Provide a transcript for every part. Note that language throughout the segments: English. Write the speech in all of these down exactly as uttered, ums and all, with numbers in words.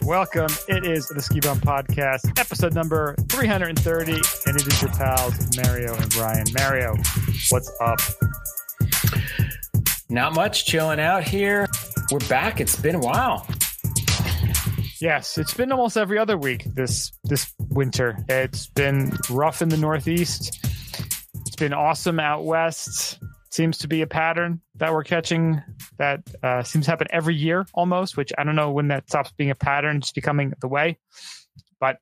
Welcome. It is the Ski Bum Podcast, episode number three hundred thirty, and it is your pals, Mario and Brian. Mario, what's up? Not much, chilling out here. We're back. It's been a while. Yes, it's been almost every other week this this winter. It's been rough in the Northeast. It's been awesome out west. Seems to be a pattern that we're catching that uh, seems to happen every year almost, which I don't know when that stops being a pattern, just becoming the way. But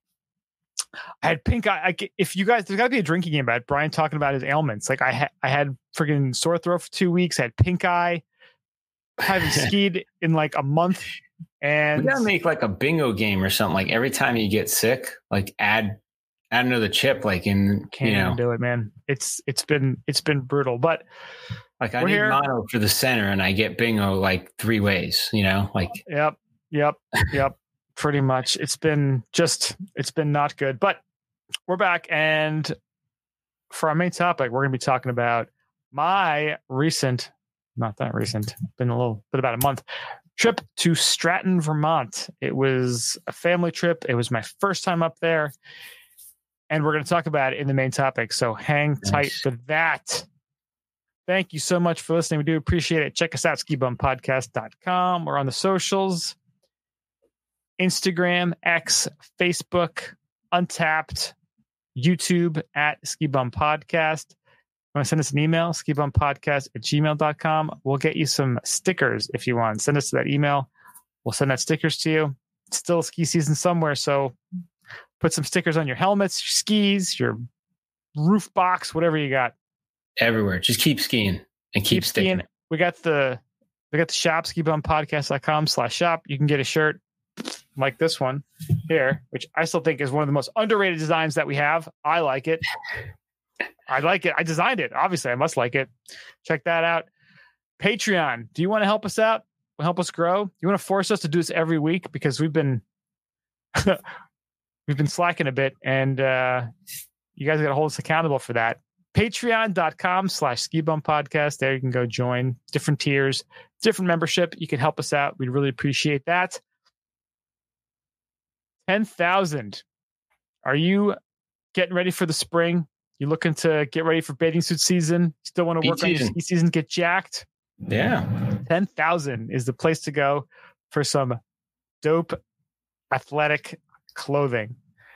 I had pink eye. I, if you guys, there's got to be a drinking game about Brian talking about his ailments. Like I, ha- I had freaking sore throat for two weeks. I had pink eye. I haven't skied in like a month. And we gotta make like a bingo game or something. Like every time you get sick, like add add another chip. Like in can't you know, do it, man. It's it's been it's been brutal. But like I need here. mono for the center, and I get bingo like three ways. You know, like yep, yep, yep. Pretty much. It's been just it's been not good. But we're back, and for our main topic, we're gonna be talking about my recent, not that recent, been a little bit about a month. Trip to Stratton, Vermont. It was a family trip. It was my first time up there. And we're going to talk about it in the main topic. So hang nice. tight for that. Thank you so much for listening. We do appreciate it. Check us out, ski bum podcast dot com. We're on the socials. Instagram, X, Facebook, Untapped, YouTube at Ski Bum Podcast. Want to send us an email, ski bum podcast at gmail dot com. We'll get you some stickers if you want. Send us that email. We'll send that stickers to you. It's still ski season somewhere, so put some stickers on your helmets, your skis, your roof box, whatever you got. Everywhere. Just keep skiing and keep, keep sticking. Skiing. We got the we got the shop, ski bum podcast dot com slash shop. You can get a shirt like this one here, which I still think is one of the most underrated designs that we have. I like it. I like it. I designed it. Obviously, I must like it. Check that out. Patreon. Do you want to help us out? Help us grow? You want to force us to do this every week? Because we've been we've been slacking a bit, and uh, you guys got to hold us accountable for that. Patreon dot com slash ski bum podcast. There you can go join different tiers, different membership. You can help us out. We'd really appreciate that. ten thousand. Are you getting ready for the spring? You looking to get ready for bathing suit season? Still want to work on your ski season, get jacked? Yeah. ten thousand is the place to go for some dope athletic clothing.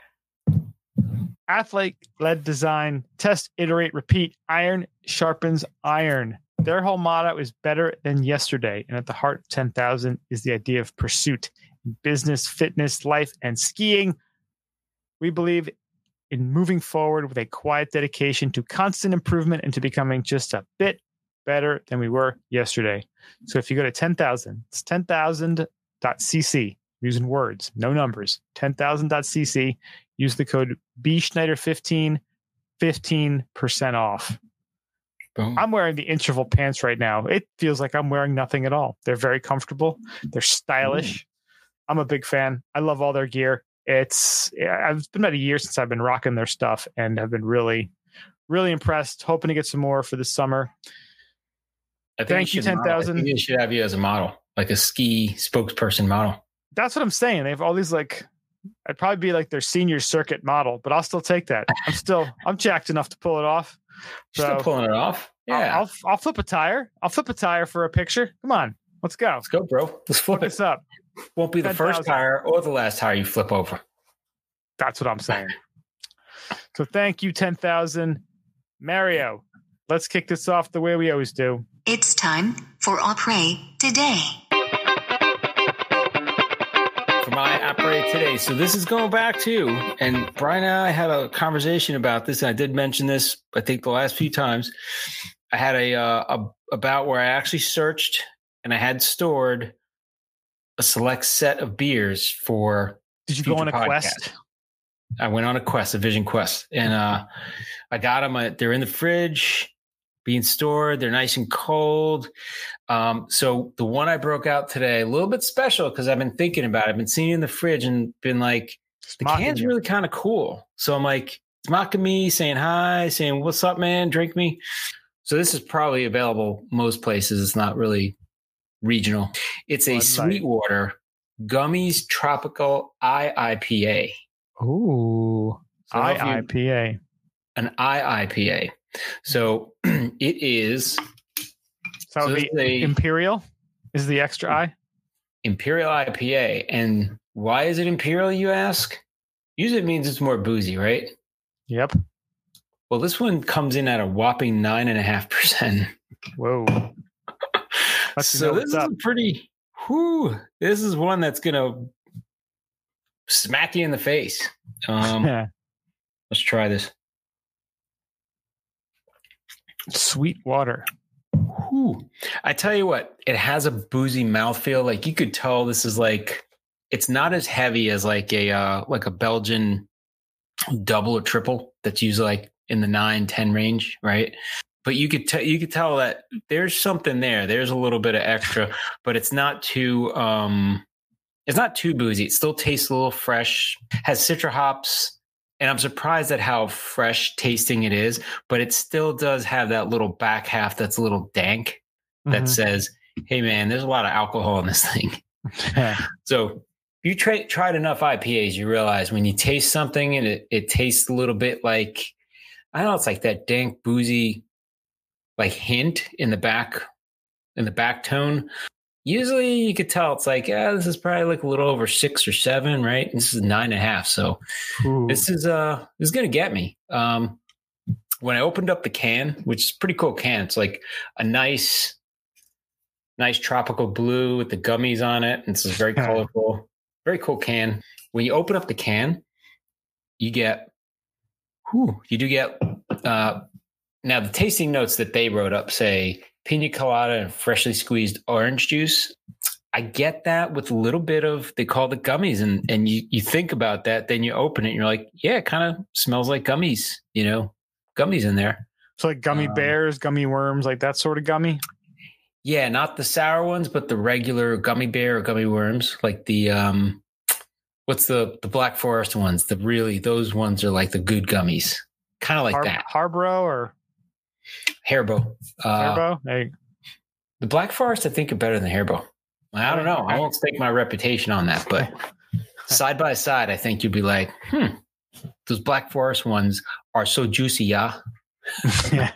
Athlete-led design, test, iterate, repeat. Iron sharpens iron. Their whole motto is better than yesterday. And at the heart of ten thousand is the idea of pursuit in business, fitness, life, and skiing. We believe in moving forward with a quiet dedication to constant improvement and to becoming just a bit better than we were yesterday. So if you go to ten thousand, it's ten thousand dot c c, using words, no numbers, ten thousand dot c c, use the code B Schneider fifteen, fifteen percent off. Boom. I'm wearing the interval pants right now. It feels like I'm wearing nothing at all. They're very comfortable. They're stylish. Mm. I'm a big fan. I love all their gear. It's yeah, it's been about a year since I've been rocking their stuff and have been really, really impressed. Hoping to get some more for this summer. I think Thank you, ten thousand. I think they should have you as a model, like a ski spokesperson model. That's what I'm saying. They have all these like, I'd probably be like their senior circuit model, but I'll still take that. I'm still, I'm jacked enough to pull it off. So still pulling it off. Yeah, I'll, I'll, I'll flip a tire. I'll flip a tire for a picture. Come on, let's go. Let's go, bro. Let's flip Look it. this up. Won't be the first tire or the last tire you flip over. That's what I'm saying. So thank you, ten thousand. Mario, let's kick this off the way we always do. It's time for Après Today. For my Après Today. So this is going back to, and Brian and I had a conversation about this, and I did mention this, I think, the last few times. I had a, uh, a about where I actually searched and I had stored a select set of beers for. Did you go on a podcast. quest? I went on a quest, a vision quest, and uh, I got them. I, they're in the fridge, being stored. They're nice and cold. Um, so the one I broke out today, a little bit special because I've been thinking about it. I've been seeing it in the fridge and been like, it's the can's you. really kind of cool. So I'm like, it's mocking me, saying hi, saying, what's up, man? Drink me. So this is probably available most places. It's not really regional. It's a Sweetwater Gummies Tropical I I P A. Ooh, So I don't know if I I you- P A. An I I P A. So it is So So that would this be is a- Imperial is the extra I. Imperial I P A. And why is it Imperial, you ask? Usually it means it's more boozy, right? Yep. Well, this one comes in at a whopping nine and a half percent. Whoa. Let's So know this what's is up. a pretty, whew, this is one that's going to smack you in the face. Um, Yeah. let's try this. Sweet water. Whew. I tell you what, it has a boozy mouthfeel. Like you could tell this is like, it's not as heavy as like a, uh, like a Belgian double or triple that's usually like in the nine, ten range. Right. But you could tell, you could tell that there's something there. There's a little bit of extra, but it's not too, um, it's not too boozy. It still tastes a little fresh, has citra hops. And I'm surprised at how fresh tasting it is, but it still does have that little back half that's a little dank that Mhm. says, hey, man, there's a lot of alcohol in this thing. Yeah. So you tra- tried enough I P As, you realize when you taste something and it, it tastes a little bit like, I don't know, it's like that dank, boozy, like hint in the back, in the back tone. Usually you could tell it's like, yeah, this is probably like a little over six or seven, right? This is nine and a half. So Ooh. this is uh this is gonna get me. Um when I opened up the can, which is a pretty cool can, it's like a nice, nice tropical blue with the gummies on it. And it's very colorful, very cool can. When you open up the can, you get whew, you do get uh now the tasting notes that they wrote up say pina colada and freshly squeezed orange juice. I get that with a little bit of, they call it gummies. And, and you, you think about that, then you open it and you're like, yeah, it kind of smells like gummies, you know, gummies in there. So like gummy Um, bears, gummy worms, like that sort of gummy. Yeah, not the sour ones, but the regular gummy bear or gummy worms, like the, um, what's the, the Black Forest ones? The really, those ones are like the good gummies, kind of like Har- that. Harborough or Haribo. Uh, Haribo? Hey, The Black Forest, I think, are better than Haribo. I don't know. I won't stake my reputation on that, but side by side, I think you'd be like, hmm, those Black Forest ones are so juicy, yeah. yeah.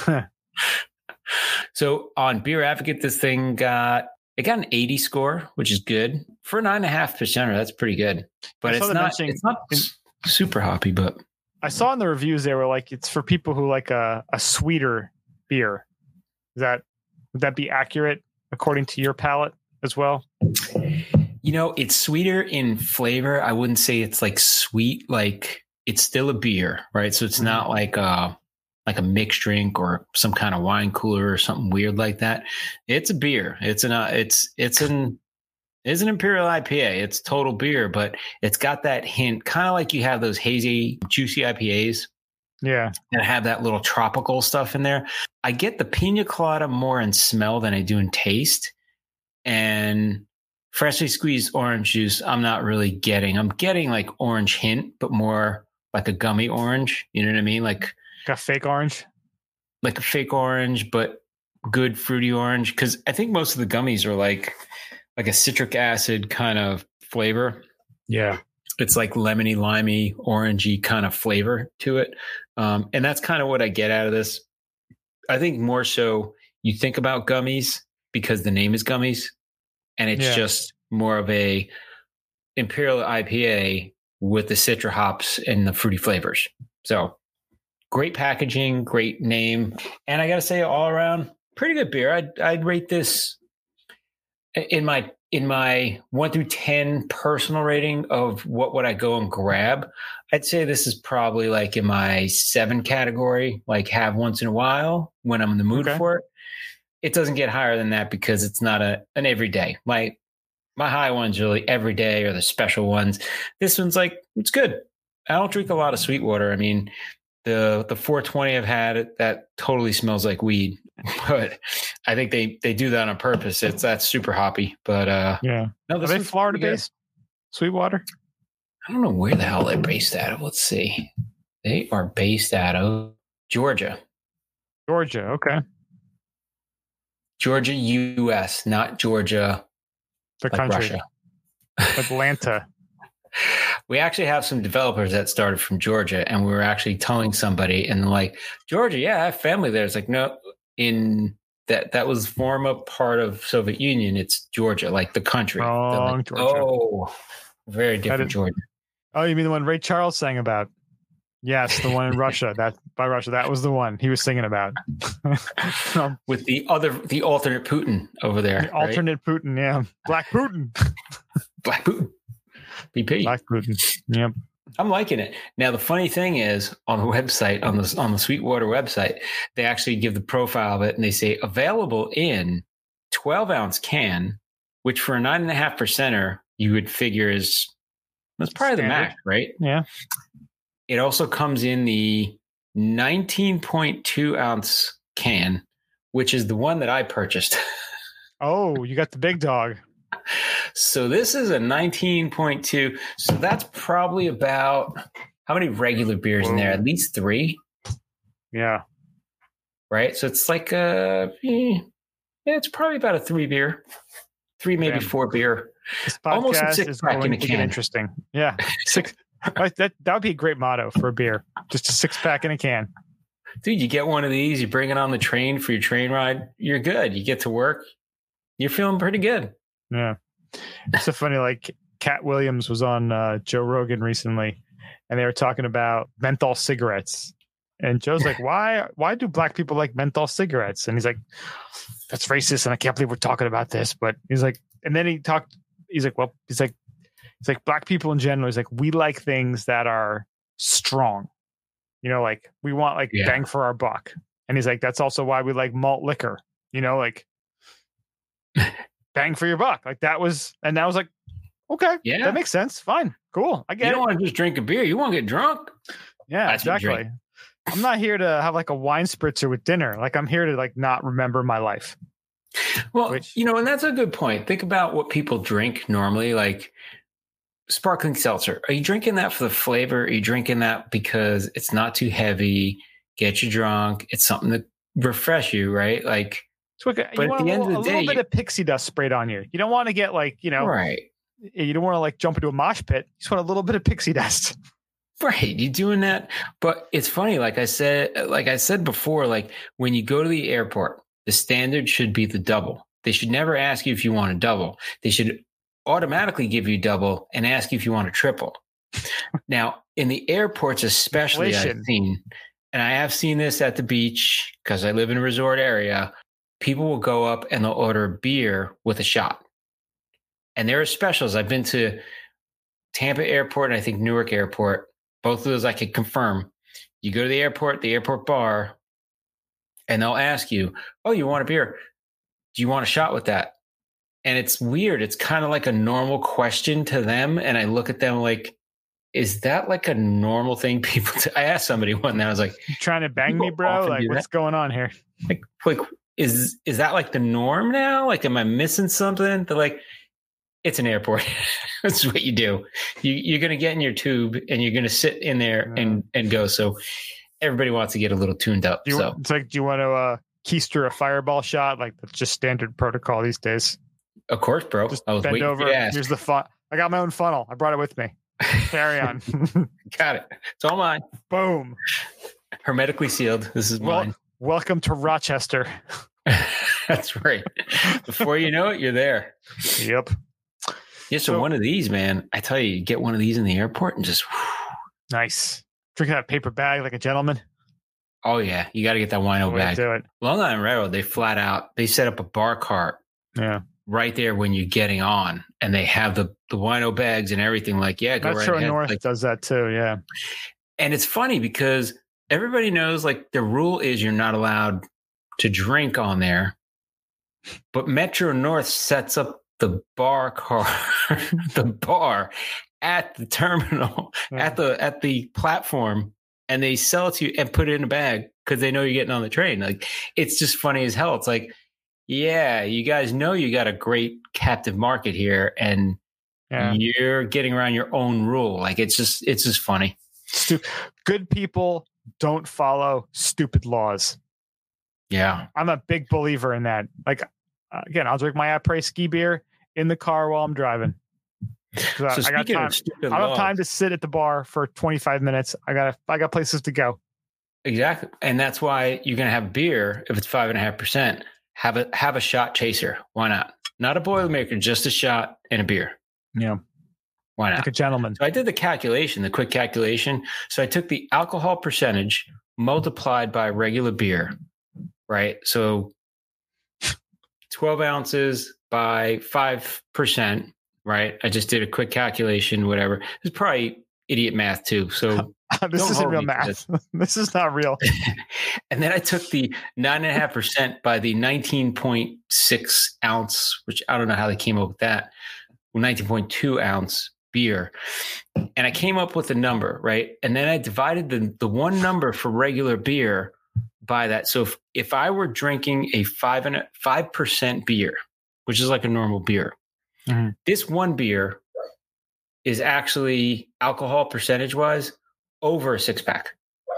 So on Beer Advocate, this thing got it got an eighty score, which is good for a nine and a half percenter. That's pretty good, but I saw it's them not. mentioning It's not in- super hoppy, but I saw in the reviews they were like it's for people who like a, a sweeter beer. Is that would that be accurate according to your palate as well? you know, it's sweeter in flavor. I wouldn't say it's like sweet, like it's still a beer, right? So it's Mm-hmm. not like a like a mixed drink or some kind of wine cooler or something weird like that. It's a beer. It's an uh, it's it's an it's an Imperial I P A. It's total beer, but it's got that hint, kind of like you have those hazy, juicy I P As Yeah. that have that little tropical stuff in there. I get the pina colada more in smell than I do in taste. And freshly squeezed orange juice, I'm not really getting. I'm getting like orange hint, but more like a gummy orange. You know what I mean? Like Got fake orange. like a fake orange, but good fruity orange. Because I think most of the gummies are like like a citric acid kind of flavor. Yeah. It's like lemony, limey, orangey kind of flavor to it. Um, and that's kind of what I get out of this. I think more so you think about gummies because the name is gummies, and it's Yeah. just more of a Imperial I P A with the citra hops and the fruity flavors. So great packaging, great name. And I got to say all around pretty good beer. I'd, I'd rate this in my, in my one through ten personal rating of what would I go and grab. I'd say this is probably like in my seven category, like have once in a while when I'm in the mood Okay. for it. It doesn't get higher than that because it's not a, an everyday. My, my high ones are like every day or the special ones. This one's like, it's good. I don't drink a lot of Sweetwater. I mean, the the four twenty I've had, that totally smells like weed, but I think they, they do that on purpose. It's that's super hoppy, but uh, Yeah. no, Are this they one's Florida pretty good. based? Sweetwater? I don't know where the hell they're based out of. Let's see. They are based out of Georgia, Georgia. Okay. Georgia, U S, not Georgia, The like country. Russia. Atlanta. We actually have some developers that started from Georgia, and we were actually telling somebody, and like, Georgia, yeah, I have family there. It's like, no, in that that was former part of Soviet Union. It's Georgia, like the country. Wrong, like, Georgia. Oh, very different is, Georgia. Oh, you mean the one Ray Charles sang about? Yes, the one in Russia. That by Russia, that was the one he was singing about. um, With the other, the alternate Putin over there. The alternate right? Putin, yeah, Black Putin, Black Putin, B P, Black Putin. Yep. I'm liking it. Now, the funny thing is, on the website, on the on the Sweetwater website, they actually give the profile of it, and they say available in twelve ounce can, which for a nine and a half percenter, you would figure is that's probably Standard. The max, right? Yeah. It also comes in the nineteen point two ounce can, which is the one that I purchased. Oh, you got the big dog. So this is a nineteen point two. So that's probably about how many regular beers Whoa. In there? At least three. Yeah. Right. So it's like a, yeah, it's probably about a three beer, three, maybe Damn. Four beer. This podcast Almost a six is pack going in a to can. Get interesting. Yeah. Six. Right, that that would be a great motto for a beer. Just a six pack in a can. Dude, you get one of these, you bring it on the train for your train ride. You're good. You get to work. You're feeling pretty good. Yeah. It's so funny. Like Cat Williams was on uh, Joe Rogan recently, and they were talking about menthol cigarettes. And Joe's like, "Why? Why do black people like menthol cigarettes?" And he's like, "That's racist, and I can't believe we're talking about this." But he's like, and then he talked. He's like, "Well, he's like." It's like black people in general is like, we like things that are strong, you know, like we want like yeah. bang for our buck. And he's like, that's also why we like malt liquor, you know, like bang for your buck. Like that was, and that was like, okay, yeah, that makes sense. Fine. Cool. I get it. You don't want to just drink a beer. You want to get drunk. Yeah, That's exactly. I'm not here to have like a wine spritzer with dinner. Like I'm here to like not remember my life. Well, Which, you know, and that's a good point. Think about what people drink normally, like sparkling seltzer. Are you drinking that for the flavor? Are you drinking that because it's not too heavy, get you drunk? It's something to refresh you, right? Like, but at the end of the day, a little bit of pixie dust sprayed on you. You don't want to get like, you know, right. You don't want to like jump into a mosh pit. You just want a little bit of pixie dust. Right. You're doing that. But it's funny. Like I said, like I said before, like when you go to the airport, the standard should be the double. They should never ask you if you want a double. They should automatically give you double and ask you if you want a triple. Now, in the airports, especially, Inflation. I've seen, and I have seen this at the beach because I live in a resort area, people will go up and they'll order a beer with a shot. And there are specials. I've been to Tampa Airport and I think Newark Airport. Both of those I can confirm. You go to the airport, the airport bar, and they'll ask you, oh, you want a beer? Do you want a shot with that? And it's weird. It's kind of like a normal question to them. And I look at them like, is that like a normal thing people do? I asked somebody one that I was like, you trying to bang me, bro? Like, what's going on here? Like, like, is, is that like the norm now? Like, am I missing something? They're like, it's an airport. That's what you do. You, you're going to get in your tube and you're going to sit in there and, and go. So everybody wants to get a little tuned up. Do you, so it's like, do you want to uh, keister a fireball shot? Like that's just standard protocol these days. Of course, bro. Just I was bend waiting over. For you to ask. Here's the fun. I got my own funnel. I brought it with me. Carry on. Got it. It's all mine. Boom. Hermetically sealed. This is well, mine. Welcome to Rochester. That's right. Before you know it, you're there. Yep. Yeah, so, so one of these, man, I tell you, you get one of these in the airport and just whew. Nice. Drinking that paper bag like a gentleman. Oh yeah, you got to get that wino bag. Do it. Long Island Railroad, they flat out they set up a bar cart. Yeah. Right there when you're getting on, and they have the the wino bags and everything. Like, yeah, go Metro right ahead. North like, does that too. Yeah. And it's funny because everybody knows like the rule is you're not allowed to drink on there, but Metro North sets up the bar car, the bar at the terminal, yeah. at the at the platform, and they sell it to you and put it in a bag because they know you're getting on the train. Like, it's just funny as hell. It's like, yeah, you guys know you got a great captive market here, and yeah. you're getting around your own rule. Like, it's just it's just funny. Good people don't follow stupid laws. Yeah, I'm a big believer in that. Like, uh, again, I'll drink my après ski beer in the car while I'm driving. So I, I got speaking time. of stupid I don't have laws, time to sit at the bar for twenty-five minutes. I got I got places to go. exactly, and that's why you're going to have beer if it's five and a half percent. Have a have a shot chaser. Why not? Not a Boilermaker, just a shot and a beer. Yeah, why not? Like a gentleman. So I did the calculation, the quick calculation. So I took the alcohol percentage multiplied by regular beer, right? So twelve ounces by five percent, right? I just did a quick calculation, whatever. It's probably idiot math too. So this isn't real math. This. this is not real. And then I took the nine and a half percent by the nineteen point six ounce, which I don't know how they came up with that, nineteen point two ounce beer. And I came up with a number, right? And then I divided the, the one number for regular beer by that. So if, if I were drinking a five and a five percent beer, which is like a normal beer, mm-hmm. this one beer is actually alcohol percentage wise over a six pack.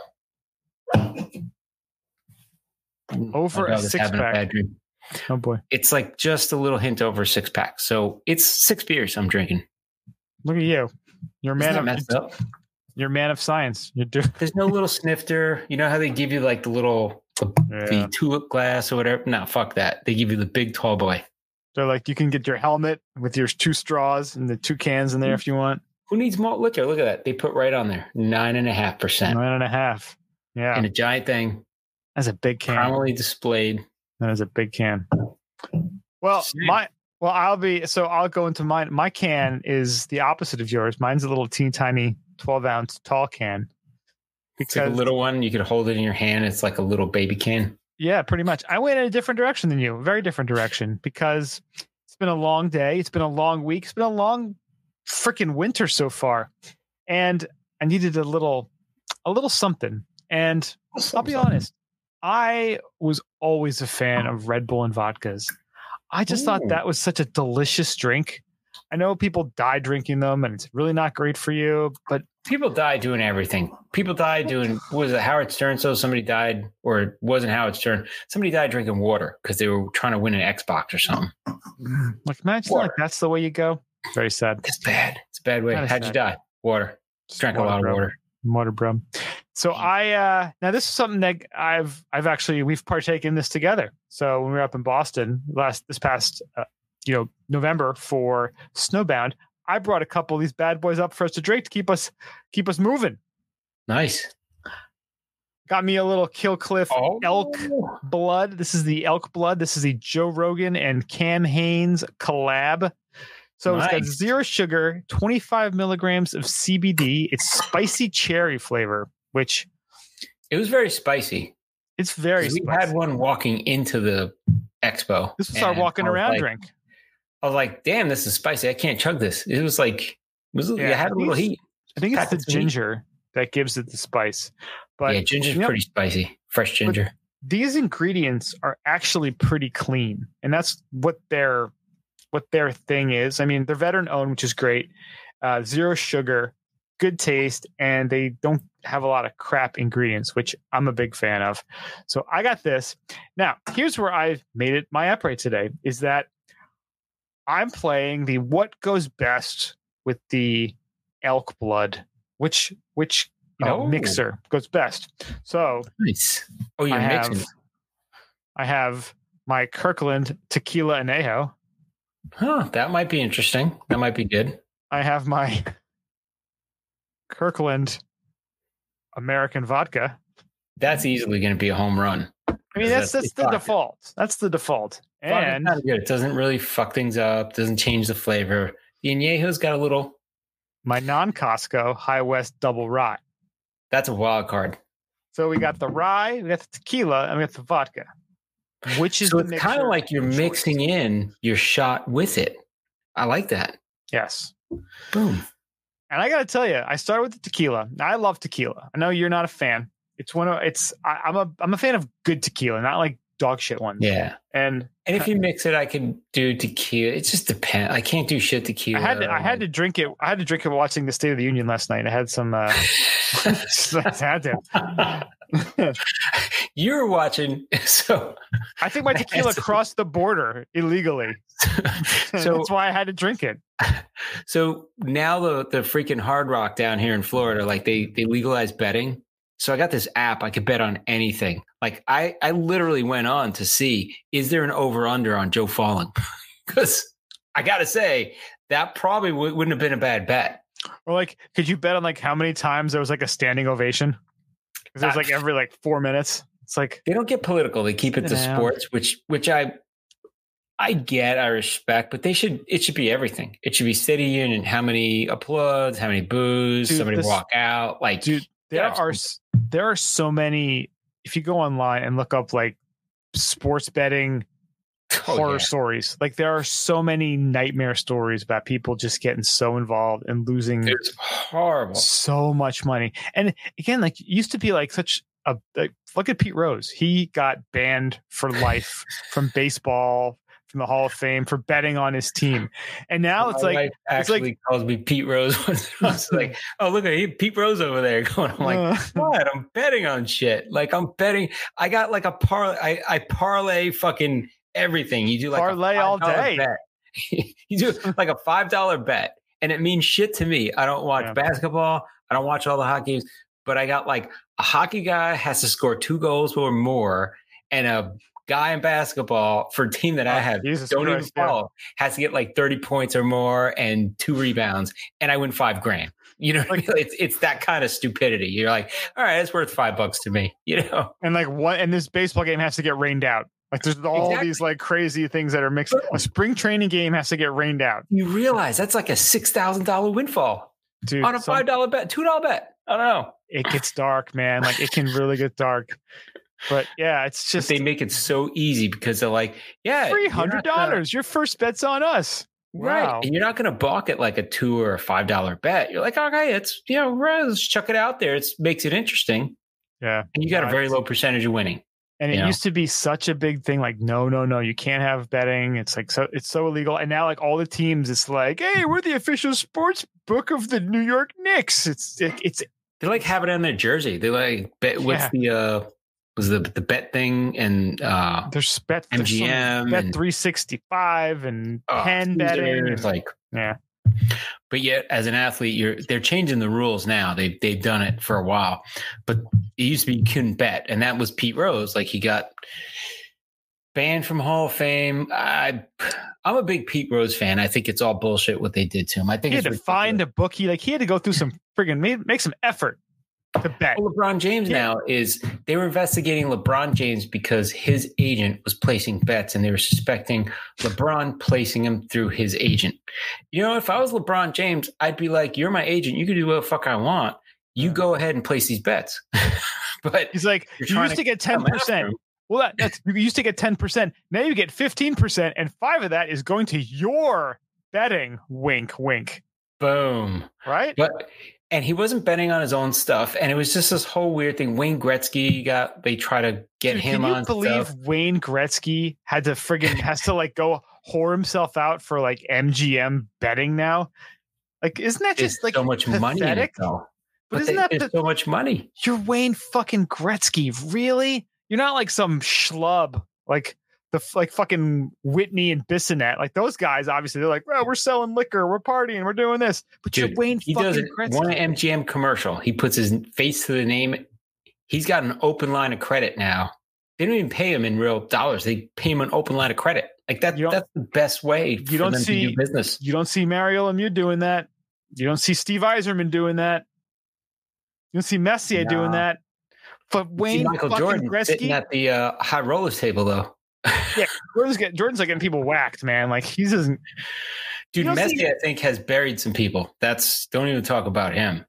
Over a six pack. Oh boy. It's like just a little hint over a six pack. So it's six beers I'm drinking. Look at you. You're a man of messed up. You're a man of science. You're doing There's no little snifter. You know how they give you like the little the, yeah. the tulip glass or whatever? No, fuck that. They give you the big tall boy. They're like, you can get your helmet with your two straws and the two cans in there if you want. Who needs malt liquor? Look at that. They put right on there. Nine and a half percent. Nine and a half. Yeah. And a giant thing. That's a big can. Prominently displayed. That is a big can. Well, Same. my well, I'll be so I'll go into mine. My can is the opposite of yours. Mine's a little teeny tiny twelve ounce tall can. Because, it's like a little one. You could hold it in your hand. It's like a little baby can. Yeah, pretty much. I went in a different direction than you. A very different direction because it's been a long day. It's been a long week. It's been a long freaking winter so far. And I needed a little a little something. And I'll be honest, I was always a fan of Red Bull and vodkas. I just Ooh. thought that was such a delicious drink. I know people die drinking them and it's really not great for you, but people die doing everything. People die doing, what was it, Howard Stern? So somebody died, or it wasn't Howard Stern. Somebody died drinking water because they were trying to win an Xbox or something. Like, imagine like that's the way you go. Very sad. It's bad. It's a bad way. How'd sad. you die? Water. Just Drank water, a lot bro. of water. Water, bro. So I uh now this is something that I've I've actually we've partaken in this together. So when we were up in Boston last this past uh, you know November for Snowbound, I brought a couple of these bad boys up for us to drink to keep us keep us moving. Nice. Got me a little Kill Cliff oh. elk blood. This is the elk blood. This is the Joe Rogan and Cam Hanes collab. So nice. It's got zero sugar, twenty-five milligrams of C B D. It's spicy cherry flavor, which it was very spicy. It's very we spicy. We had one walking into the expo. This was our walking around like, drink. I was like, damn, this is spicy. I can't chug this. It was like, it, was, yeah, it had a little heat. I think it's the ginger heat. that gives it the spice. But yeah, ginger's you know, pretty spicy. Fresh ginger. These ingredients are actually pretty clean. And that's what they're what their thing is. I mean, they're veteran owned, which is great. Uh, zero sugar, good taste, and they don't have a lot of crap ingredients, which I'm a big fan of. So I got this. Now, here's where I've made it my upright today is that I'm playing the what goes best with the elk blood, which which you know oh. mixer goes best. So nice. Oh, you're I mixing. Have, I have my Kirkland tequila anejo. Huh, that might be interesting. That might be good. I have my Kirkland American vodka. That's easily going to be a home run. I mean, that's that's, that's the vodka. default. That's the default. And not good. It doesn't really fuck things up. Doesn't change the flavor. The añejo's got a little. My non-Costco High West Double Rye. That's a wild card. So we got the rye, we got the tequila, and we got the vodka. Which is so the it's kind of like you're mixing in your shot with it. I like that. Yes. Boom. And I got to tell you, I started with the tequila. Now, I love tequila. I know you're not a fan. It's one of it's. I, I'm a I'm a fan of good tequila, not like dog shit ones. Yeah. And and if you mix it, I can do tequila. It just depends. I can't do shit tequila. I had to, I had to drink it. I had to drink it watching the State of the Union last night. I had some. Uh, I had to. You're watching. So I think my tequila crossed the border illegally. So that's why I had to drink it. So now the, the freaking Hard Rock down here in Florida, like they, they legalized betting. So I got this app. I could bet on anything. Like I, I literally went on to see, is there an over under on Joe Falling? Because I got to say that probably w- wouldn't have been a bad bet. Or like, could you bet on like how many times there was like a standing ovation? Because it was like every like four minutes. It's like they don't get political. They keep it to yeah. sports, which which I I get, I respect, but they should it should be everything. It should be City Union, how many applauds, how many boos, dude, somebody this, walk out. Like dude, there yeah, are there are so many. If you go online and look up like sports betting oh, horror yeah. stories, like there are so many nightmare stories about people just getting so involved and losing it's horrible so much money. And again, like it used to be like such a like, look at Pete Rose. He got banned for life from baseball, from the Hall of Fame for betting on his team. And now it's My like wife actually it's like, calls me Pete Rose. I was like, oh, look at Pete Rose over there going. I'm like, uh, what? I'm betting on shit. Like I'm betting. I got like a parlay. I, I parlay fucking everything. You do like parlay a all day. Bet. You do like a five dollar bet, and it means shit to me. I don't watch yeah. basketball. I don't watch all the hot games, but I got like a hockey guy has to score two goals or more, and a guy in basketball for a team that I have Jesus don't Christ, even follow yeah. has to get like thirty points or more and two rebounds, and I win five grand. You know, like, it's it's that kind of stupidity. You're like, all right, it's worth five bucks to me. You know, and like what? And this baseball game has to get rained out. Like there's all exactly. these like crazy things that are mixed. A spring training game has to get rained out. You realize that's like a six thousand dollar windfall, dude, on a five dollar bet, two dollar bet. I don't know. It gets dark, man. Like it can really get dark. But yeah, it's just but they make it so easy because they're like, yeah, three hundred dollars. Your first bet's on us, right? Wow. And you're not going to balk at like a two or a five dollar bet. You're like, okay, it's you know, let's chuck it out there. It makes it interesting. Yeah, and you got a very low percentage of winning. And it you know? used to be such a big thing. Like, no, no, no, you can't have betting. It's like so, it's so illegal. And now, like all the teams, it's like, hey, we're the official sports book of the New York Knicks. It's it, it's they like have it on their jersey. They like bet. What's yeah. the uh was the the bet thing and uh there's bet M G M bet three sixty-five and uh, pen betting. It's like yeah. But yet, as an athlete, you're they're changing the rules now. They they've done it for a while, but it used to be you couldn't bet, and that was Pete Rose. Like he got banned from Hall of Fame. I I'm a big Pete Rose fan. I think it's all bullshit what they did to him. I think he had it's to find a bookie. Like he had to go through some friggin' make, make some effort to bet. Well, LeBron James yeah. now is they were investigating LeBron James because his agent was placing bets and they were suspecting LeBron placing him through his agent. You know, if I was LeBron James, I'd be like, you're my agent. You can do what the fuck I want. You go ahead and place these bets. But he's like, you used to, to get ten percent. Well, that, that's you used to get ten percent. Now you get fifteen percent, and five of that is going to your betting. Wink, wink. Boom. Right? But and he wasn't betting on his own stuff, and it was just this whole weird thing. Wayne Gretzky got they try to get Dude, him can you on. Believe stuff. Wayne Gretzky had to friggin' has to like go whore himself out for like M G M betting now? Like, isn't that just There's like so much pathetic? money in it, though? But, but isn't they, that there's the, so much money? You're Wayne fucking Gretzky, really? You're not like some schlub like the like fucking Whitney and Bissonnette. Like those guys, obviously, they're like, well, we're selling liquor, we're partying, we're doing this. But Dude, you're Wayne he fucking does Gretzky. One M G M commercial. He puts his face to the name. He's got an open line of credit now. They don't even pay him in real dollars. They pay him an open line of credit. Like that. That's the best way for you don't them see, to do business. You don't see Mario Lemieux doing that. You don't see Steve Yzerman doing that. You don't see Messier nah. doing that. But Wayne Michael fucking Jordan Gretzky sitting at the uh, high rollers table, though. Yeah, Jordan's, get, Jordan's like getting people whacked, man. Like he doesn't. Dude, Messi, see, I think, has buried some people. That's don't even talk about him.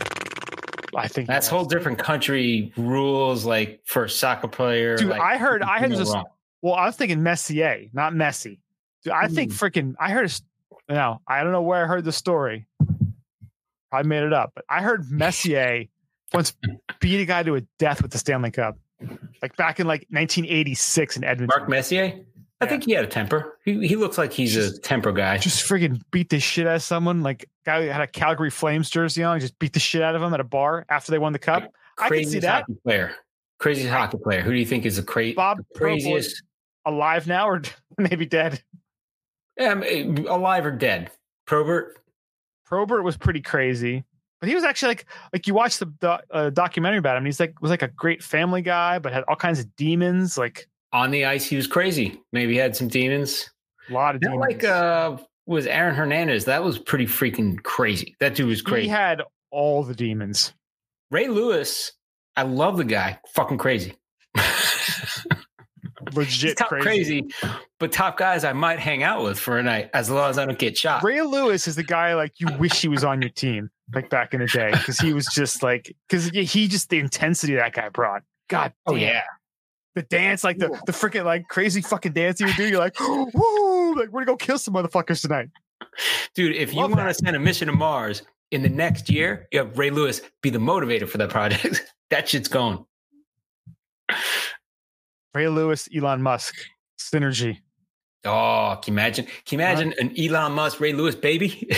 I think that's whole different country rules, like for a soccer player. Dude, like, I heard, I heard this. Well, I was thinking Messier, not Messi. Dude, I mm. think freaking. I heard. A, no, I don't know where I heard the story. Probably made it up, but I heard Messier once beat a guy to a death with the Stanley Cup, like back in like nineteen eighty-six in Edmonton. Mark Messier, I yeah. think he had a temper. He he looks like he's just, a temper guy. Just friggin' beat the shit out of someone. Like guy who had a Calgary Flames jersey on, just beat the shit out of him at a bar after they won the cup. I can see that. Hockey player. Crazy hockey player. Who do you think is a cra- Bob the craziest? Alive now or maybe dead? Yeah, I mean, alive or dead. Probert. Probert was pretty crazy, but he was actually like like you watch the, the uh, documentary about him. And he's like was like a great family guy, but had all kinds of demons. Like on the ice, he was crazy. Maybe he had some demons. A lot of Not demons. like uh, was Aaron Hernandez. That was pretty freaking crazy. That dude was crazy. He had all the demons. Ray Lewis. I love the guy. Fucking crazy. Legit top crazy. crazy, but top guys I might hang out with for a night as long as I don't get shot. Ray Lewis is the guy like you wish he was on your team, like back in the day, because he was just like because he just the intensity that guy brought. God, oh damn. yeah, the dance, like the the freaking like crazy fucking dance he would do. You're like, woo, like we're gonna go kill some motherfuckers tonight, dude. If Love you want to that. send a mission to Mars in the next year, you have Ray Lewis be the motivator for that project. That shit's going. Ray Lewis, Elon Musk synergy. Oh, can you imagine? Can you imagine an Elon Musk, Ray Lewis baby?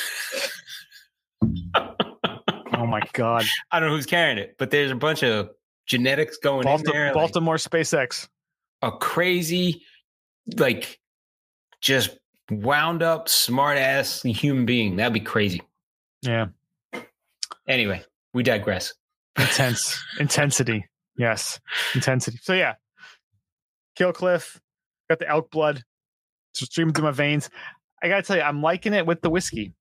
Oh my god! I don't know who's carrying it, but there's a bunch of genetics going Baltimore, in there. Baltimore like SpaceX. A crazy, like, just wound up, smart ass human being. That'd be crazy. Yeah. Anyway, we digress. Intense intensity. Yes, intensity. So yeah, Killcliff got the elk blood streaming through my veins. I gotta tell you, I'm liking it with the whiskey.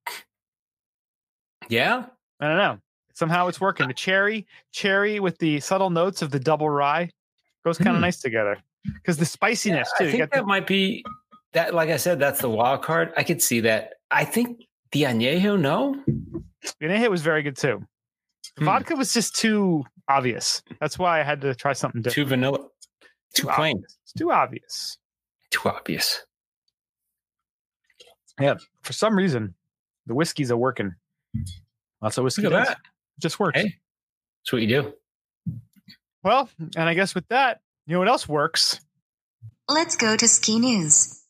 Yeah, I don't know. Somehow it's working. The cherry, cherry with the subtle notes of the double rye goes kind of Hmm. nice together because the spiciness yeah, too. I You think got that the- might be that. Like I said, that's the wild card. I could see that. I think the añejo, no. the Añejo was very good too. The Hmm. vodka was just too obvious. That's why I had to try something different. Too vanilla, too plain, obvious. It's too obvious. too obvious. Yeah, for some reason, the whiskeys are working. Lots of whiskey. Look at does. that. It just works. Hey, that's what you do. Well, and I guess with that, you know what else works? Let's go to ski news.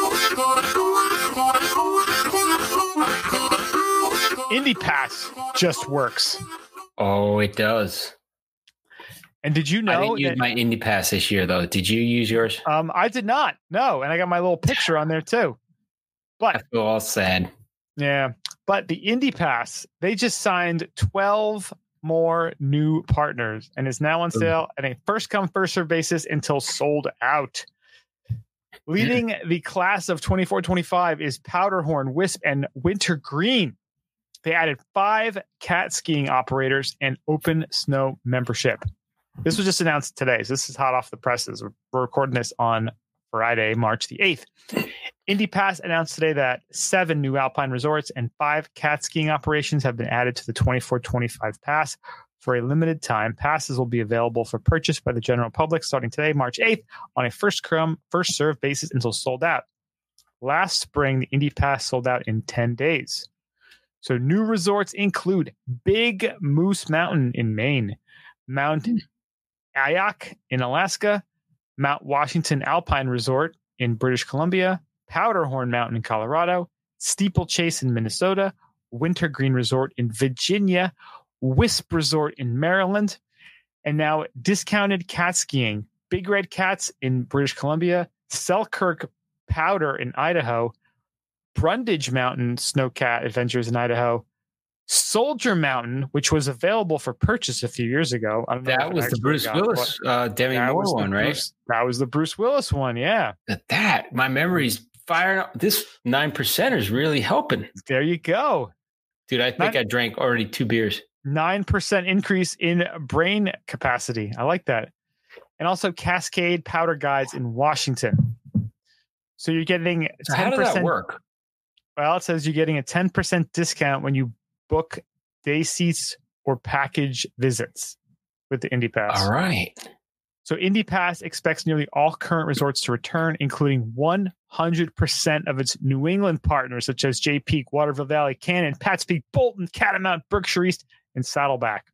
Indy Pass just works. Oh, it does. And did you I know didn't use that, my Indy Pass this year, though. Did you use yours? um, I did not. No, and I got my little picture on there too. I But feel all sad. yeah, but the Indy Pass, they just signed twelve more new partners and is now on sale at a first come first serve basis until sold out. Leading the class of twenty-four twenty-five is Powderhorn, Wisp, and Wintergreen. They added five cat skiing operators and open snow membership. This was just announced today, so this is hot off the presses. We're, we're recording this on Friday, March the eighth. Indy Pass announced today that seven new alpine resorts and five cat skiing operations have been added to the twenty-four twenty-five pass for a limited time. Passes will be available for purchase by the general public starting today, March eighth, on a first come, first serve basis until sold out. Last spring, the Indy Pass sold out in ten days. So new resorts include Big Moose Mountain in Maine, Mount Ayak in Alaska, Mount Washington Alpine Resort in British Columbia, Powderhorn Mountain in Colorado, Steeplechase in Minnesota, Wintergreen Resort in Virginia, Wisp Resort in Maryland, and now discounted cat skiing, Big Red Cats in British Columbia, Selkirk Powder in Idaho, Brundage Mountain Snowcat Adventures in Idaho, Soldier Mountain, which was available for purchase a few years ago. I don't know if That it was the actually Bruce got- Willis, uh, Demi that Moore was the one, right? Bruce- that was the Bruce Willis one. Yeah. At that, my memory's firing up. This nine percent is really helping. There you go. Dude, I think Nine- I drank already two beers. nine percent increase in brain capacity. I like that. And also Cascade Powder Guides in Washington. So you're getting So how ten does percent. that work? Well, it says you're getting a ten percent discount when you book day seats or package visits with the Indy Pass. All right. So Indy Pass expects nearly all current resorts to return, including one hundred percent of its New England partners, such as Jay Peak, Waterville Valley, Cannon, Pat's Peak, Bolton, Catamount, Berkshire East, and Saddleback.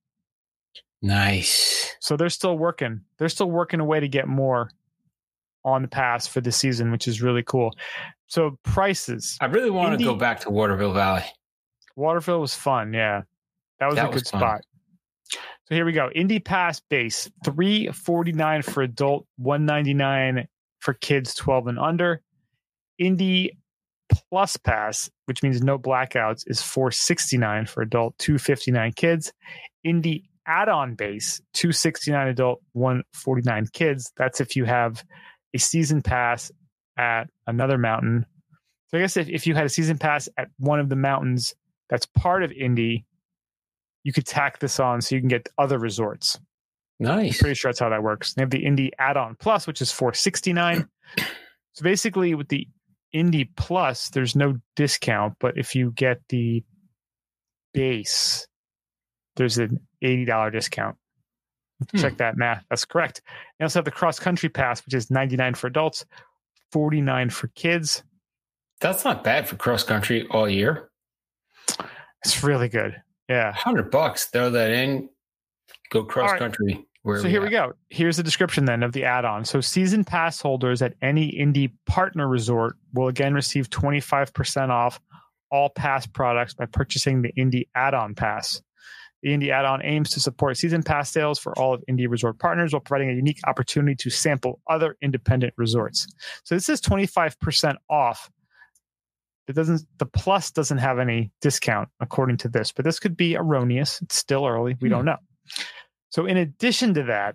Nice. So they're still working. They're still working a way to get more on the pass for the season, which is really cool. So prices. I really want Indy- to go back to Waterville Valley. Waterville was fun. Yeah. That was That a was good fun. spot. So here we go. Indy Pass base three forty-nine for adult, one ninety-nine for kids twelve and under. Indy Plus Pass, which means no blackouts, is four sixty-nine for adult, two fifty-nine kids. Indy Add-on base two sixty-nine adult, one forty-nine kids. That's if you have a season pass at another mountain. So I guess if, if you had a season pass at one of the mountains that's part of Indy, you could tack this on so you can get other resorts. Nice. I'm pretty sure that's how that works. They have the Indy Add-on Plus, which is four sixty-nine. So basically with the Indy Plus, there's no discount, but if you get the base, there's an eighty dollars discount. Hmm. Check that math. That's correct. You also have the cross country pass, which is ninety-nine for adults, forty-nine for kids. That's not bad for cross country all year. It's really good. Yeah. Hundred bucks. Throw that in. Go cross country. Right. Where so we here at? we go. Here's the description then of the add-on. So season pass holders at any Indy partner resort will again receive twenty-five percent off all pass products by purchasing the Indy add-on pass. The Indy add-on aims to support season pass sales for all of Indy resort partners while providing a unique opportunity to sample other independent resorts. So this is twenty-five percent off. It doesn't. The plus doesn't have any discount according to this, but this could be erroneous. It's still early. We hmm. don't know. So in addition to that,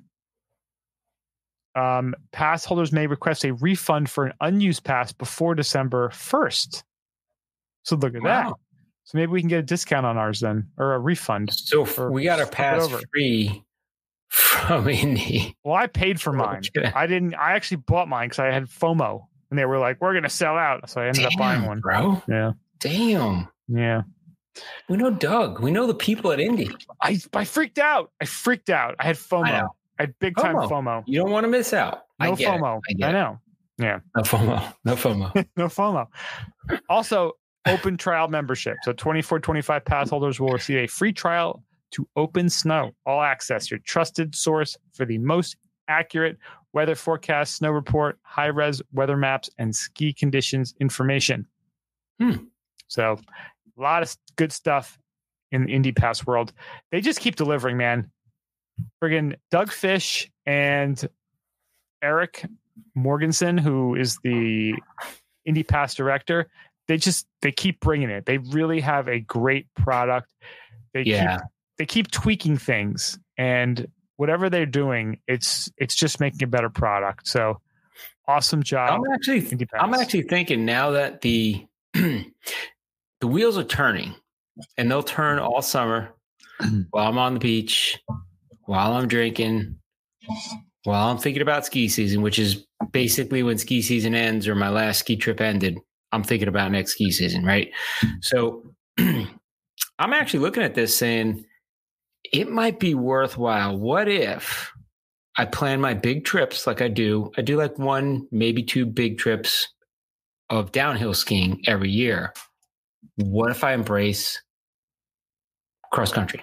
um, pass holders may request a refund for an unused pass before December first. So look at wow. that. So maybe we can get a discount on ours then, or a refund. So we got a pass free from Indy. Well, I paid for mine. I didn't. I actually bought mine because I had FOMO, and they were like, "We're going to sell out." So I ended Damn, up buying one, bro. Yeah. Damn. Yeah. We know Doug. We know the people at Indy. I I freaked out. I freaked out. I had FOMO. I, I had big time FOMO. FOMO. You don't want to miss out. No I get FOMO. It. I, I know. Yeah. No FOMO. No FOMO. No FOMO. Also, open trial membership. So twenty-four twenty-five pass holders will receive a free trial to Open Snow All Access, your trusted source for the most accurate weather forecast, snow report, high-res weather maps, and ski conditions information. Hmm. So a lot of good stuff in the Indy Pass world. They just keep delivering, man. Friggin' Doug Fish and Eric Morganson, who is the Indy Pass director, they just they keep bringing it. They really have a great product. They yeah. keep they keep tweaking things, and whatever they're doing, it's it's just making a better product. So awesome job. I'm actually I'm actually thinking now that the the wheels are turning, and they'll turn all summer while I'm on the beach, while I'm drinking, while I'm thinking about ski season, which is basically when ski season ends or my last ski trip ended. I'm thinking about next ski season, right? So I'm actually looking at this saying it might be worthwhile. What if I plan my big trips like I do? I do like one, maybe two big trips of downhill skiing every year. What if I embrace cross country?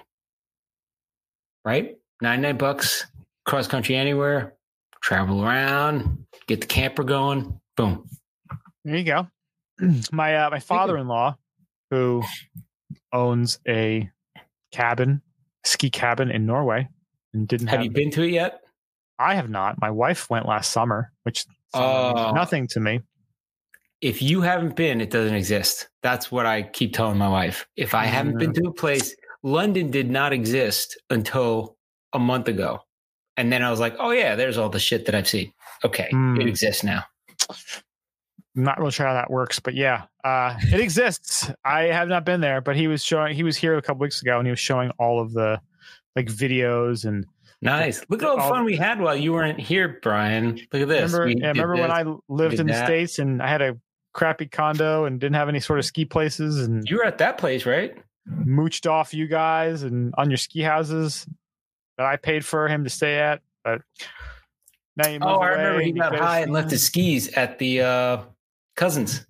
Right? ninety-nine bucks, cross country anywhere, travel around, get the camper going. Boom. There you go. My uh, my father-in-law, who owns a cabin, ski cabin in Norway, and didn't have, have you been to it yet? I have not. My wife went last summer, which uh, means nothing to me. If you haven't been, it doesn't exist. That's what I keep telling my wife. If I haven't been to a place, London did not exist until a month ago. And then I was like, oh yeah, there's all the shit that I've seen. Okay, mm. It exists now. I'm not really sure how that works, but yeah, uh, it exists. I have not been there, but he was showing, he was here a couple weeks ago and he was showing all of the like videos and nice. Look at all the fun we had while you weren't here, Brian. Look at this. Remember, yeah, remember when I lived in the that. States and I had a crappy condo and didn't have any sort of ski places, and you were at that place, right? Mooched off you guys and on your ski houses that I paid for him to stay at. But now you move oh, away I remember he got high and left his skis at the uh, Cousins.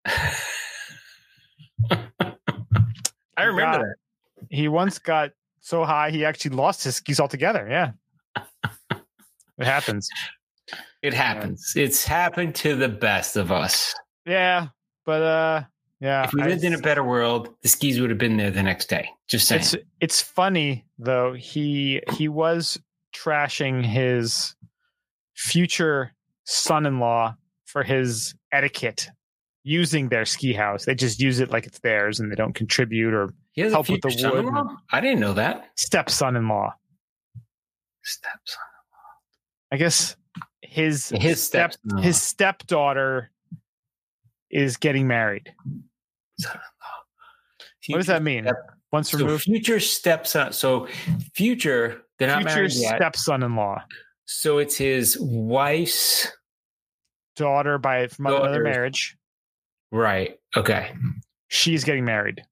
I remember got, that. He once got so high he actually lost his skis altogether. Yeah. It happens. It happens. Yeah. It's happened to the best of us. Yeah, but uh Yeah. If we lived I, in a better world, the skis would have been there the next day. Just saying. It's it's funny though. He he was trashing his future son-in-law for his etiquette using their ski house. They just use it like it's theirs and they don't contribute or He has help a with the future wood. son-in-law? I didn't know that. Step-son-in-law. Stepson. I guess his His step stepson-in-law. his stepdaughter is getting married. What does that mean? Step- Once so removed, future stepson. So future, they're not future married yet. step-son-in-law, So it's his wife's daughter by from another Daughter's- marriage. right. Okay. She's getting married.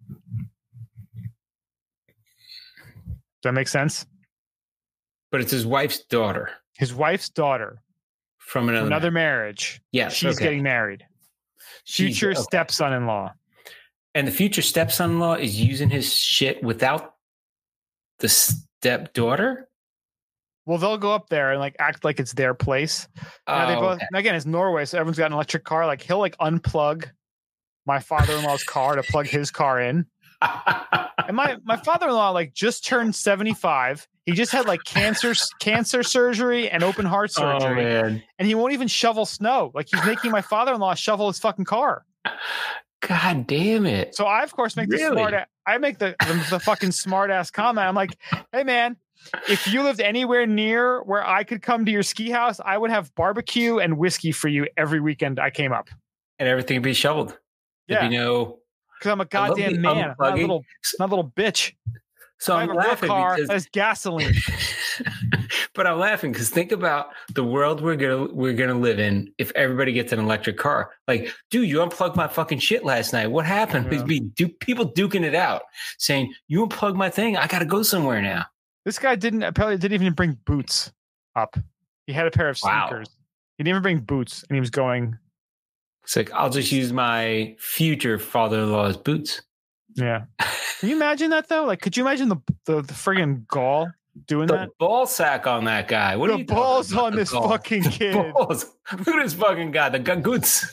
Does that make sense? But it's his wife's daughter His wife's daughter from from another. another marriage. Yes. She's okay. getting married. She's- Future okay. step-son-in-law. And the future stepson-in-law is using his shit without the stepdaughter. Well, they'll go up there and like act like it's their place. Now they Oh, both, okay. and again, it's Norway, so everyone's got an electric car. Like he'll like unplug my father-in-law's car to plug his car in. And my my father-in-law like just turned seventy-five. He just had like cancer cancer surgery and open heart Oh surgery, man! and he won't even shovel snow. Like he's making my father-in-law shovel his fucking car. God damn it! So I of course make the Really? smart. a- I make the the, the fucking smart ass comment. I'm like, hey man, if you lived anywhere near where I could come to your ski house, I would have barbecue and whiskey for you every weekend I came up. And everything would be shoveled. There'd Yeah, be no. because I'm a I love goddamn the man. I'm not a unplugging. little, not a little bitch. So I I'm have a real laughing car because. that's gasoline. But I'm laughing because think about the world we're gonna we're gonna live in if everybody gets an electric car. Like, dude, you unplugged my fucking shit last night. What happened? Yeah. It'd be do, people duking it out, saying, "You unplugged my thing. I gotta go somewhere now." This guy didn't apparently didn't even bring boots up. He had a pair of Wow. sneakers. He didn't even bring boots, and he was going. It's like I'll just use my future father-in-law's boots. Yeah. Can you imagine that though? Like, could you imagine the the, the friggin' gall doing The that? ball sack on that guy. What are The you talking balls about? on The this balls. fucking The kid. balls. Look at this fucking guy. The gagoots.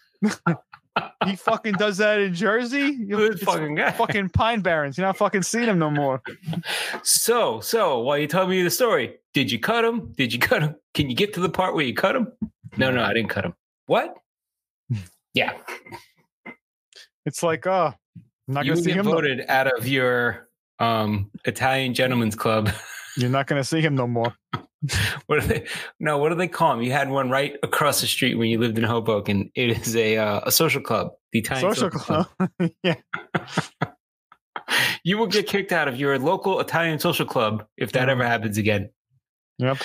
He fucking does that in Jersey. You Look at this it's fucking guy. fucking Pine Barrens. You're not fucking seeing him no more. So, so while you tell me the story, did you cut him? Did you cut him? Can you get to the part where you cut him? No, no, I didn't cut him. What? Yeah, It's like, oh, I'm not you gonna would see get him. No, voted out of your um, Italian gentlemen's club. you're not gonna see him no more. What do they? No, what do they call them? You had one right across the street when you lived in Hoboken. It is a uh, a social club, the Italian Social club. Yeah. You will get kicked out of your local Italian social club if that Yeah. ever happens again. Yep.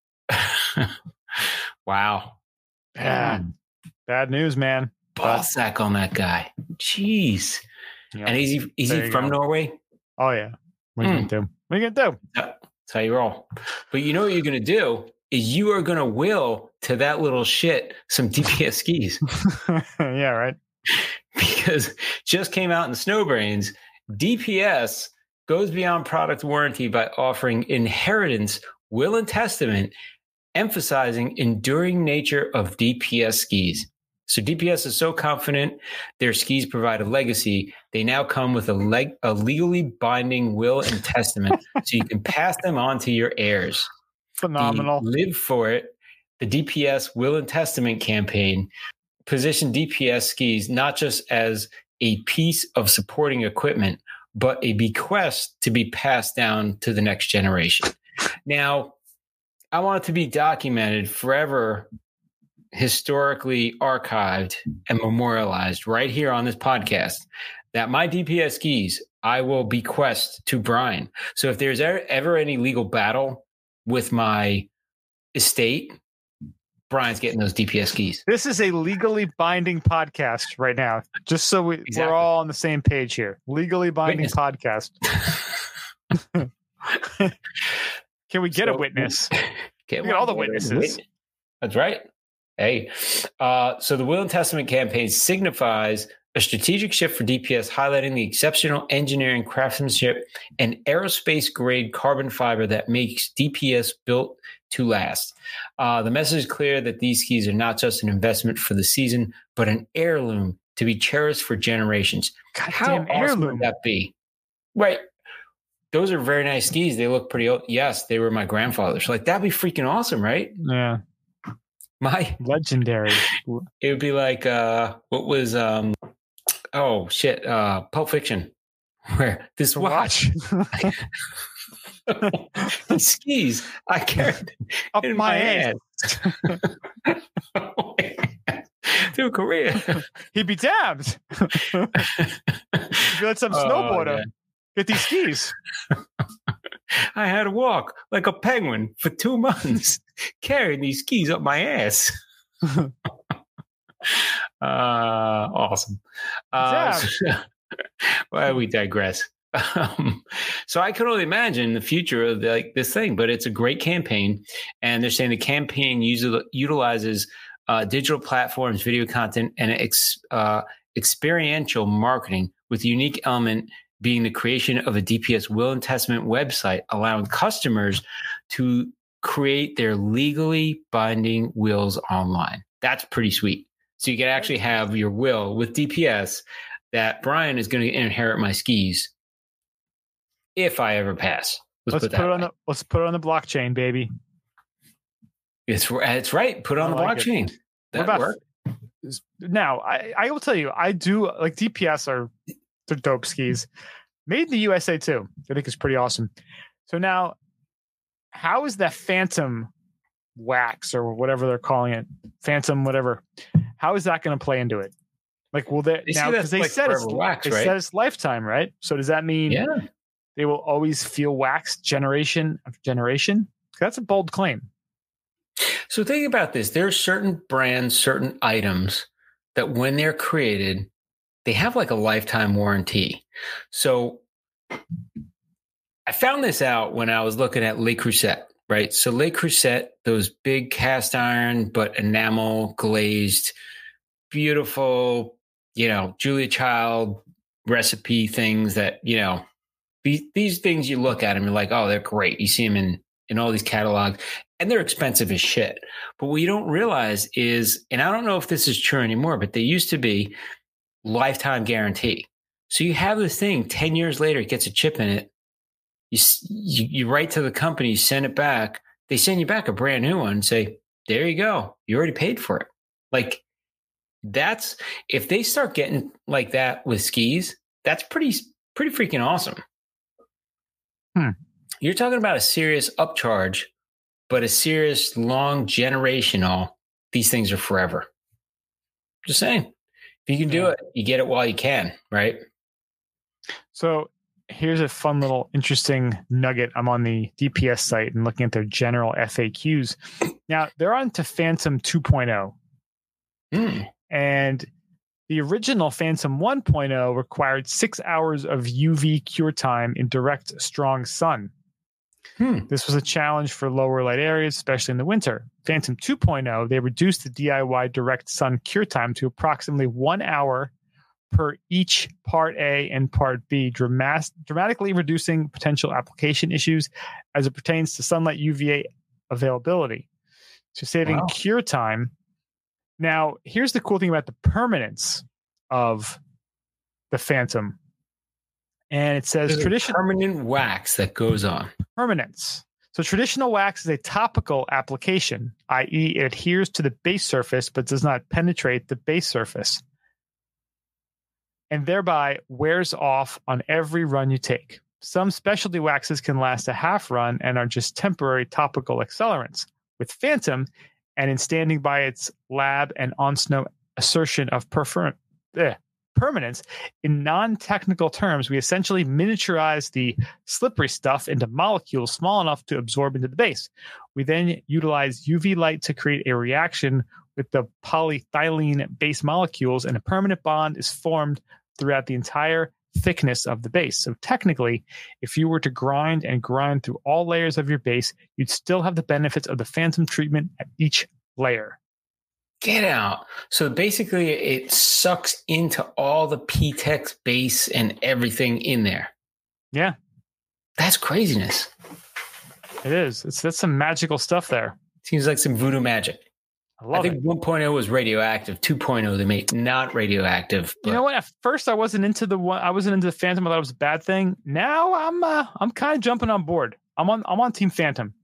Wow. Bad. Bad news, man. Ball sack on that guy. Jeez. Yep. And is he is There he you from go. Norway? Oh yeah. What are you Hmm. gonna do? What are you gonna do? That's how you roll. But you know what you're going to do is you are going to will to that little shit some D P S skis Yeah, right. because just came out in Snowbrains. D P S goes beyond product warranty by offering inheritance, will, and testament, emphasizing enduring nature of D P S skis. So D P S is so confident their skis provide a legacy, they now come with a, leg- a legally binding will and testament so you can pass them on to your heirs. Phenomenal. The Live for It, the D P S Will and Testament campaign, positioned D P S skis not just as a piece of supporting equipment, but a bequest to be passed down to the next generation. Now, I want it to be documented forever, historically archived and memorialized right here on this podcast that my D P S skis I will bequest to Brian. So if there's ever, ever any legal battle with my estate, Brian's getting those D P S skis. This is a legally binding podcast right now, just so we, Exactly. we're all on the same page here. Legally binding Witness. podcast. Can we get a So- witness? Get We got all the witnesses. That's right. Hey, uh, so the Will and Testament campaign signifies a strategic shift for D P S, highlighting the exceptional engineering, craftsmanship, and aerospace-grade carbon fiber that makes D P S built to last. Uh, the message is clear that these skis are not just an investment for the season, but an heirloom to be cherished for generations. How Goddamn awesome heirloom. would that be? Right. Those are very nice skis. They look pretty old. Yes, they were my grandfather's. Like, that'd be freaking awesome, right? Yeah. My Legendary. It would be like, uh, what was, um, oh, shit, uh, Pulp Fiction, where this watch, these skis, I carried Up in my my ass. ass. To Korea. He'd be damned. If you let some Oh, snowboarder yeah. get these skis. I had to walk like a penguin for two months, carrying these skis up my ass. uh, awesome. Uh, so, well, we digress. Um, so I could only imagine the future of like this thing, but it's a great campaign, and they're saying the campaign usually utilizes uh, digital platforms, video content, and ex, uh, experiential marketing with a unique element being the creation of a D P S will and testament website, allowing customers to create their legally binding wills online. That's pretty sweet. So you can actually have your will with D P S that Brian is going to inherit my skis if I ever pass. Let's, Let's, put, put, it that on way. the let's put it on the blockchain, baby. It's it's right. Put it on I the like it. blockchain. What That about work. now? I, I will tell you, I do like D P S are they're dope skis. Made in the U S A too. I think it's pretty awesome. So now, how is that Phantom wax or whatever they're calling it, Phantom whatever? How is that going to play into it? Like, will they, They say now that's because they like said it's forever wax, they right? said it's lifetime, right? So does that mean Yeah. they will always feel wax generation after generation? That's a bold claim. So think about this. There are certain brands, certain items that when they're created, they have like a lifetime warranty. So I found this out when I was looking at Le Creuset, right? So Le Creuset, those big cast iron, but enamel glazed, beautiful, you know, Julia Child recipe things that, you know, these, these things you look at them, you're like, oh, they're great. You see them in, in all these catalogs and they're expensive as shit. But what you don't realize is, and I don't know if this is true anymore, but they used to be lifetime guarantee. So you have this thing ten years later, it gets a chip in it. You, you, you write to the company, you send it back. They send you back a brand new one and say, there you go. You already paid for it. Like that's, if they start getting like that with skis, that's pretty, pretty freaking awesome. Hmm. You're talking about a serious upcharge, but a serious long generational, these things are forever. Just saying. If you can do Yeah. it, you get it while you can, right? So here's a fun little interesting nugget. I'm on the D P S site and looking at their general F A Qs. Now they're on to Phantom two point oh. Mm. And the original Phantom one point oh required six hours of U V cure time in direct, strong sun. Hmm. This was a challenge for lower light areas, especially in the winter. Phantom two point oh, they reduced the D I Y direct sun cure time to approximately one hour per each Part A and Part B, dramas- dramatically reducing potential application issues as it pertains to sunlight U V A availability. So saving Wow. cure time. Now, here's the cool thing about the permanence of the Phantom. And it says There's a traditional permanent wax that goes on. permanence. So traditional wax is a topical application, that is it adheres to the base surface but does not penetrate the base surface and thereby wears off on every run you take. Some specialty waxes can last a half run and are just temporary topical accelerants. With Phantom, and in standing by its lab and on-snow assertion of prefer- eh, permanence, in non-technical terms, we essentially miniaturize the slippery stuff into molecules small enough to absorb into the base. We then utilize U V light to create a reaction with the polyethylene base molecules, and a permanent bond is formed throughout the entire thickness of the base. So technically, if you were to grind and grind through all layers of your base, you'd still have the benefits of the Phantom treatment at each layer. Get out. So basically, it sucks into all the P TEX base and everything in there. Yeah, That's craziness. it is. It's that's some magical stuff there. Seems like some voodoo magic. I love I think it. one point oh was radioactive. two point oh they made not radioactive. You know what? At first, I wasn't into the one. I wasn't into the Phantom. I thought it was a bad thing. Now I'm uh, I'm kind of jumping on board. I'm on I'm on Team Phantom.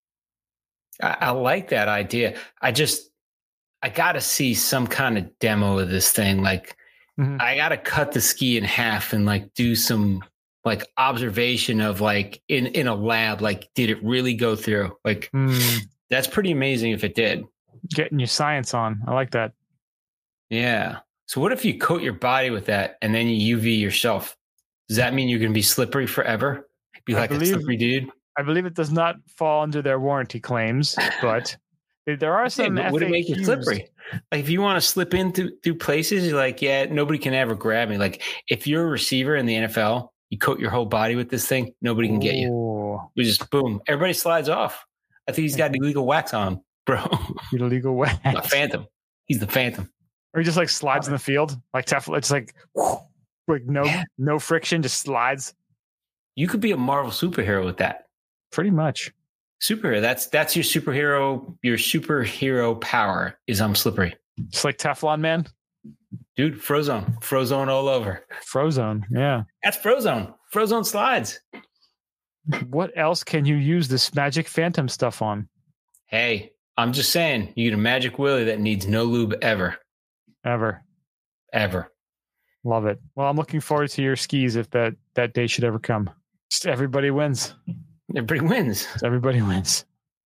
I, I like that idea. I just I got to see some kind of demo of this thing. Like Mhm. I got to cut the ski in half and like do some like observation of like in in a lab. Like, did it really go through? Like Mm, that's pretty amazing if it did. getting your science on. I like that. Yeah. So what if you coat your body with that and then you U V yourself? Does that mean you're going to be slippery forever? Be I like a believe- slippery dude? I believe it does not fall under their warranty claims, but there are some. Yeah, but would it make you F A Qs. slippery? Like if you want to slip into through places, you're like, yeah, nobody can ever grab me. Like if you're a receiver in the N F L, you coat your whole body with this thing, nobody can get you. Ooh, We just boom, everybody slides off. I think he's got illegal wax on him, bro. illegal wax. The Phantom. He's the Phantom. Or he just like slides in the field, like Teflon. It's like, like no, Yeah. no friction, just slides. You could be a Marvel superhero with that. Pretty much. Superhero. That's that's your superhero. Your superhero power is I'm slippery, Just like Teflon Man. dude. Frozone, Frozone all over. Frozone. Yeah. That's Frozone. Frozone slides. What else can you use this magic Phantom stuff on? Hey, I'm just saying, you get a Magic Willie that needs no lube ever, Ever. ever. Love it. Well, I'm looking forward to your skis if that, that day should ever come. Just everybody wins. Everybody wins. Everybody wins.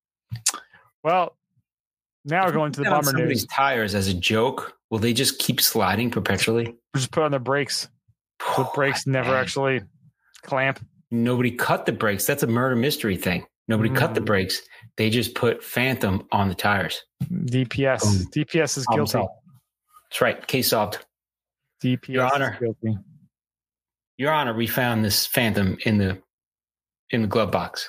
Well, now we're going to the Put on bummer somebody's news. tires as a joke. Will they just keep sliding perpetually? Just put on the brakes. The brakes never man. actually clamp. Nobody cut the brakes. That's a murder mystery thing. Nobody cut the Mm. brakes. They just put Phantom on the tires. D P S. Boom. D P S is Problem guilty. solved. That's right. Case solved. D P S Your is Honor. guilty. Your Honor, we found this Phantom in the in the glove box.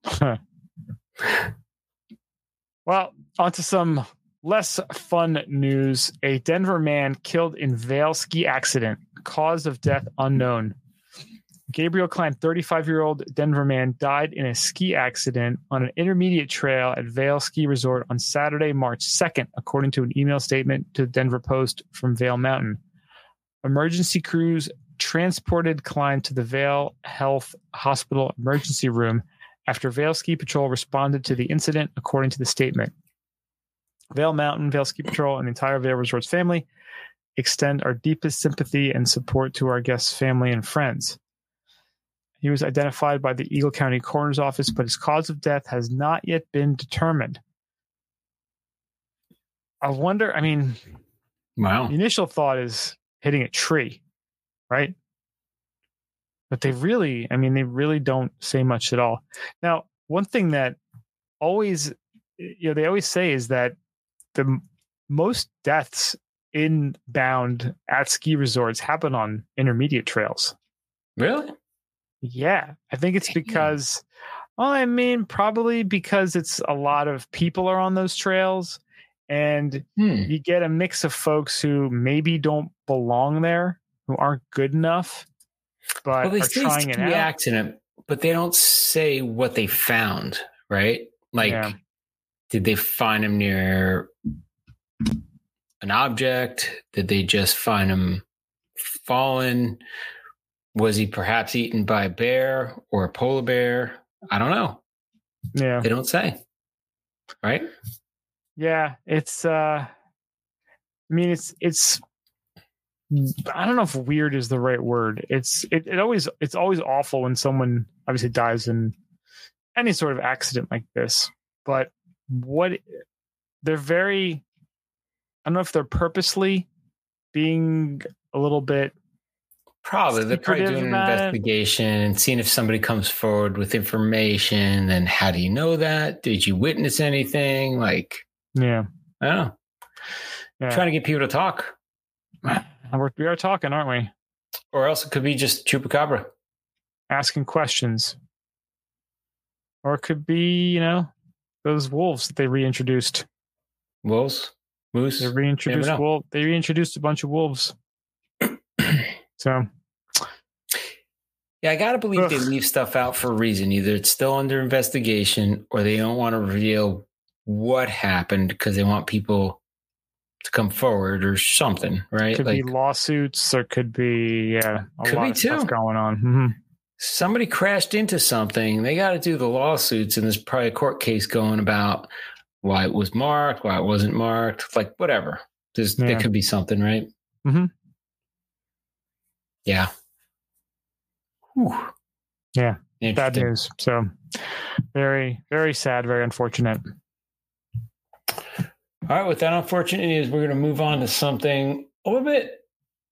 Well, on to some less fun news. A Denver man killed in Vail ski accident. Cause of death unknown. Gabriel Klein, thirty-five-year-old Denver man, died in a ski accident on an intermediate trail at Vail Ski Resort on Saturday, March second, according to an email statement to the Denver Post from Vail Mountain. Emergency crews transported Klein to the Vail Health Hospital emergency room after Vail Ski Patrol responded to the incident, according to the statement. Vail Mountain, Vail Ski Patrol, and the entire Vail Resorts family extend our deepest sympathy and support to our guest's family and friends. He was identified by the Eagle County Coroner's Office, but his cause of death has not yet been determined. I wonder, I mean, Wow. the initial thought is hitting a tree, right? But they really, I mean, they really don't say much at all. Now, one thing that always, you know, they always say is that the m- most deaths inbound at ski resorts happen on intermediate trails. Really? Yeah, I think it's Damn. because, well, I mean, probably because it's a lot of people are on those trails, and Hmm. you get a mix of folks who maybe don't belong there, who aren't good enough, but Well, they are say trying it ski out. accident, but they don't say what they found, right? Like, Yeah. did they find him near an object? Did they just find him fallen? Was he perhaps eaten by a bear or a polar bear? I don't know. Yeah, They don't say, right? yeah, it's. uh I mean, it's it's. I don't know if weird is the right word. It's it, it always it's always awful when someone obviously dies in any sort of accident like this. But what they're very, I don't know if they're purposely being a little bit. Probably. They're probably secretive doing an about it. investigation and seeing if somebody comes forward with information. Then how do you know that? Did you witness anything? Like, Yeah, I don't know. yeah. Trying to get people to talk. We're, we are talking, aren't we? Or else it could be just chupacabra. Asking questions, or it could be, you know, those wolves that they reintroduced. Wolves? Moose? They reintroduced know. wolf. They reintroduced a bunch of wolves. So Yeah, I got to believe they Ugh. leave stuff out for a reason. Either it's still under investigation or they don't want to reveal what happened because they want people to come forward or something, right? Could like be lawsuits, or could be yeah, a could lot be of stuff too. going on. Mm-hmm. Somebody crashed into something. They got to do the lawsuits, and there's probably a court case going about why it was marked, why it wasn't marked, like whatever. There's Yeah. there could be something, right? Mm-hmm. Yeah. Whew. Yeah. Bad Interesting. news. So very, very sad, very unfortunate. All right, with that unfortunate news, we're going to move on to something a little bit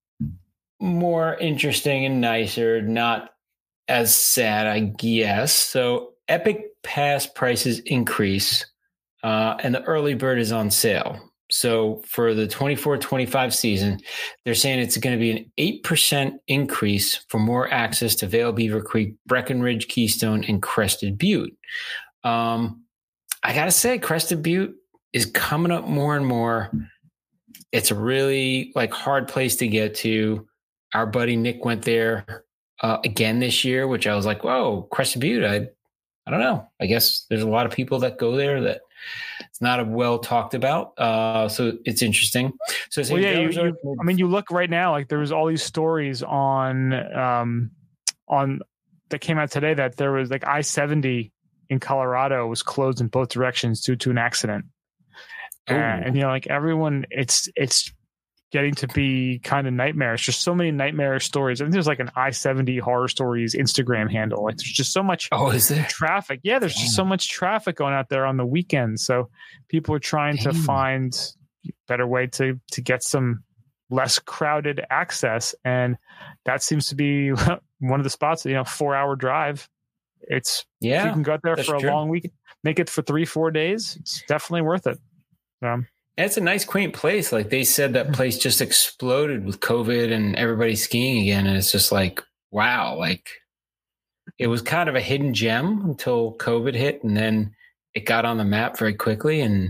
more interesting and nicer, not as sad, I guess. So Epic Pass prices increase, uh, and the early bird is on sale. So for the twenty-four twenty-five season, they're saying it's going to be an eight percent increase for more access to Vail, Beaver Creek, Breckenridge, Keystone, and Crested Butte. Um, I got to say, Crested Butte is coming up more and more. It's a really like hard place to get to. Our buddy Nick went there uh, again this year, which I was like, whoa, Crested Butte. I, I don't know. I guess there's a lot of people that go there that it's not a well talked about. Uh, so it's interesting. So Well, yeah, you, you, I mean, you look right now, like there was all these stories on, um, on that came out today that there was like I seventy in Colorado was closed in both directions due to an accident. Uh, and, you know, like everyone, it's, it's getting to be kind of nightmarish. There's so many nightmarish stories. I think there's like an I seventy horror stories Instagram handle. Like there's just so much oh, is there? traffic. Yeah. There's Damn. just so much traffic going out there on the weekends. So people are trying Damn. to find a better way to, to get some less crowded access. And that seems to be one of the spots, you know, four hour drive. It's, yeah, if you can go out there for a true. long week, make it for three, four days. It's definitely worth it. Um, It's a nice, quaint place. Like they said, that place just exploded with COVID and everybody skiing again. And it's just like, wow, like it was kind of a hidden gem until COVID hit. And then it got on the map very quickly and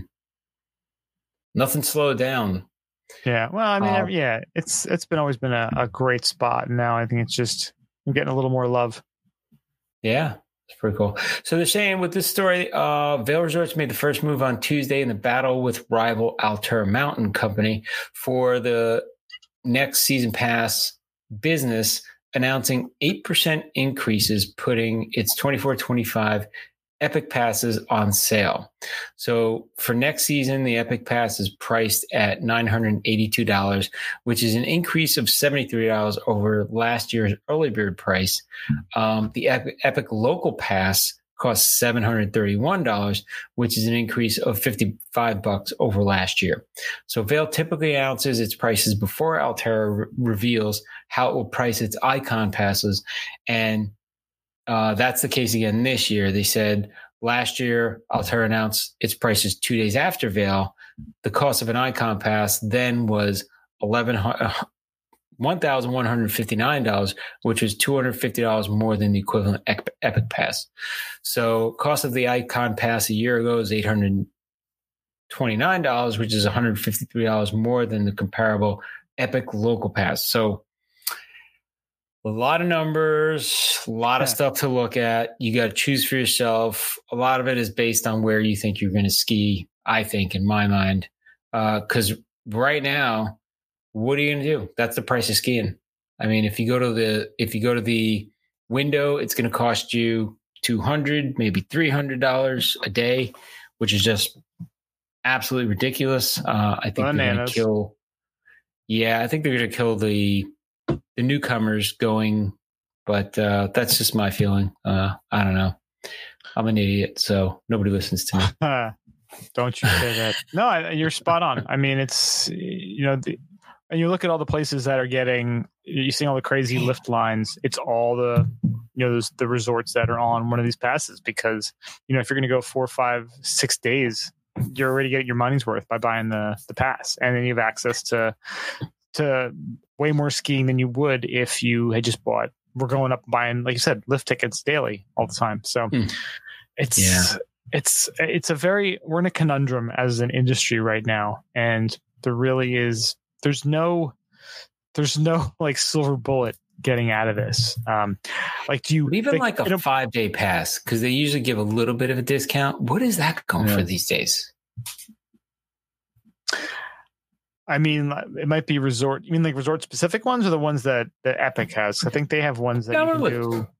nothing slowed down. Yeah. Well, I mean, uh, yeah, it's, it's been always been a, a great spot. And now I think it's just, I'm getting a little more love. Yeah. It's pretty cool. So they're saying with this story, uh, Vail Resorts made the first move on Tuesday in the battle with rival Altura Mountain Company for the next season pass business, announcing eight percent increases, putting its twenty-four twenty-five Epic Passes on sale. So for next season, the Epic Pass is priced at nine hundred eighty-two dollars, which is an increase of seventy-three dollars over last year's early bird price. Um, the Epic, Epic Local Pass costs seven hundred thirty-one dollars, which is an increase of fifty-five bucks over last year. So Vail typically announces its prices before Altura re- reveals how it will price its Icon Passes, and Uh, that's the case again this year. They said last year, Altura announced its prices two days after Vail. The cost of an Icon Pass then was one thousand one hundred fifty-nine dollars, which was two hundred fifty dollars more than the equivalent Epic Pass. So cost of the Icon Pass a year ago is eight hundred twenty-nine dollars, which is one hundred fifty-three dollars more than the comparable Epic Local Pass. So a lot of numbers, a lot of yeah. stuff to look at. You got to choose for yourself. A lot of it is based on where you think you're going to ski, I think, in my mind. Because uh, right now, what are you going to do? That's the price of skiing. I mean, if you go to the if you go to the window, it's going to cost you two hundred dollars, maybe three hundred dollars a day, which is just absolutely ridiculous. Uh, I think Bananas. they're going to kill. Yeah, I think they're going to kill the. the newcomers going, but uh, that's just my feeling. Uh, I don't know. I'm an idiot, so nobody listens to me. Don't you say that. No, you're spot on. I mean, it's, you know, the, and you look at all the places that are getting, you see all the crazy lift lines. It's all the, you know, those, the resorts that are on one of these passes because, you know, if you're going to go four, five, six days, you're already getting your money's worth by buying the, the pass. And then you have access to, to way more skiing than you would if you had just bought. We're going up buying, like you said, lift tickets daily all the time. So mm. it's yeah. it's it's a very we're in a conundrum as an industry right now, and there really is there's no there's no like silver bullet getting out of this. Um, like, do you But even like, like a five day pass, because they usually give a little bit of a discount. What is that going Yeah. for these days? I mean, it might be resort. You mean like resort specific ones, or the ones that that Epic has? I think they have ones that No, you can look. do.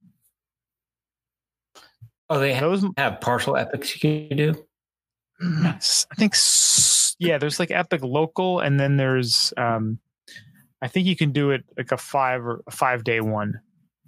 Oh, they have, Those, have partial epics you can do. I think, s- yeah. There's like Epic Local, and then there's, um, I think you can do it like a five or a five day one.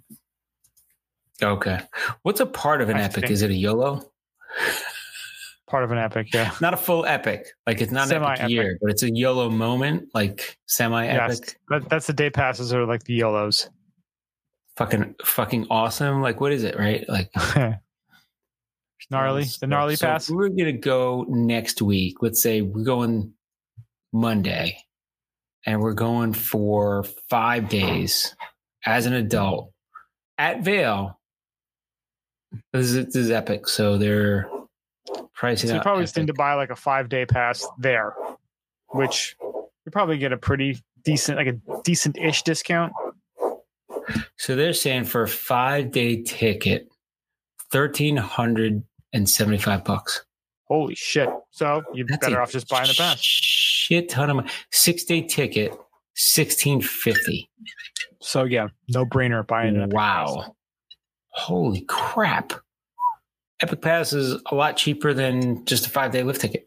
Okay. What's a part of an I epic? think- Is it a YOLO? Part of an Epic, yeah. Not a full epic. Like it's not an epic Semi-epic. year, but it's a YOLO moment, like semi Yes, epic. that, that's the day passes or like the YOLOs. Fucking fucking awesome. Like what is it, right? Like Gnarly, the gnarly so pass. We're gonna go next week. Let's say we're going Monday, and we're going for five days as an adult at Vail. This is this is epic. So they're pricing. So you out probably just epic. need to buy like a five day pass there, which you probably get a pretty decent, like a decent ish discount. So they're saying for a five day ticket, thirteen hundred and seventy five bucks. Holy shit! So you're That's better a off just buying the pass. Shit ton of money. Six day ticket, sixteen fifty. So yeah, no brainer buying it. Wow. Holy crap. Epic Pass is a lot cheaper than just a five day lift ticket.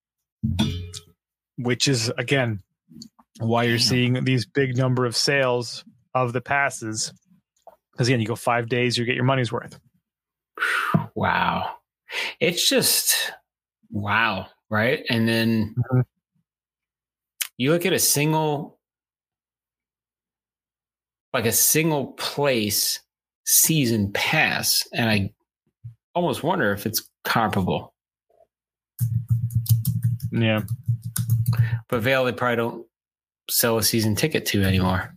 Which is again why you're seeing these big number of sales of the passes. Because again, you go five days, you get your money's worth. Wow. It's just wow, right? And then Mhm. you look at a single, like a single place season pass, and I almost wonder if it's comparable. Yeah. But Vail, they probably don't sell a season ticket to anymore.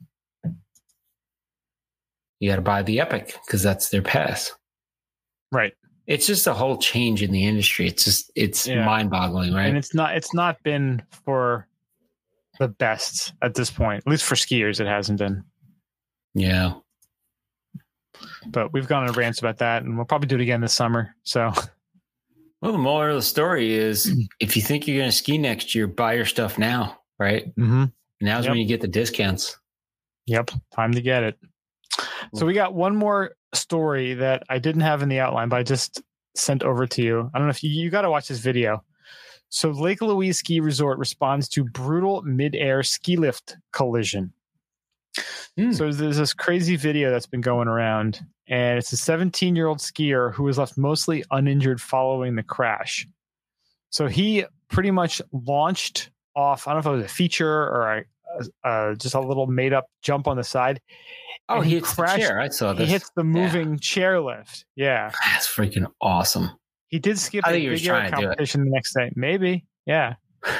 You got to buy the Epic because that's their pass. Right. It's just a whole change in the industry. It's just, it's Yeah. mind boggling, right? And it's not it's not been for the best at this point. At least for skiers, it hasn't been. yeah. But we've gone on rants about that, and we'll probably do it again this summer. So Well, the moral of the story is if you think you're going to ski next year, buy your stuff now, right? mm-hmm. Now's Yep. when you get the discounts. Yep, time to get it. So we got one more story that I didn't have in the outline, but I just sent over to you. I don't know if you, you got to watch this video. So Lake Louise Ski Resort responds to brutal mid-air ski lift collision. Hmm. So there's this crazy video that's been going around, and it's a seventeen-year-old skier who was left mostly uninjured following the crash. So he pretty much launched off, I don't know if it was a feature or a, a, just a little made-up jump on the side. Oh, and he he hits crashed- the chair. I saw He this. hits the moving chairlift. Yeah. That's freaking awesome. He did skip I a think he was big air trying to do it. competition the next day. Maybe. Yeah.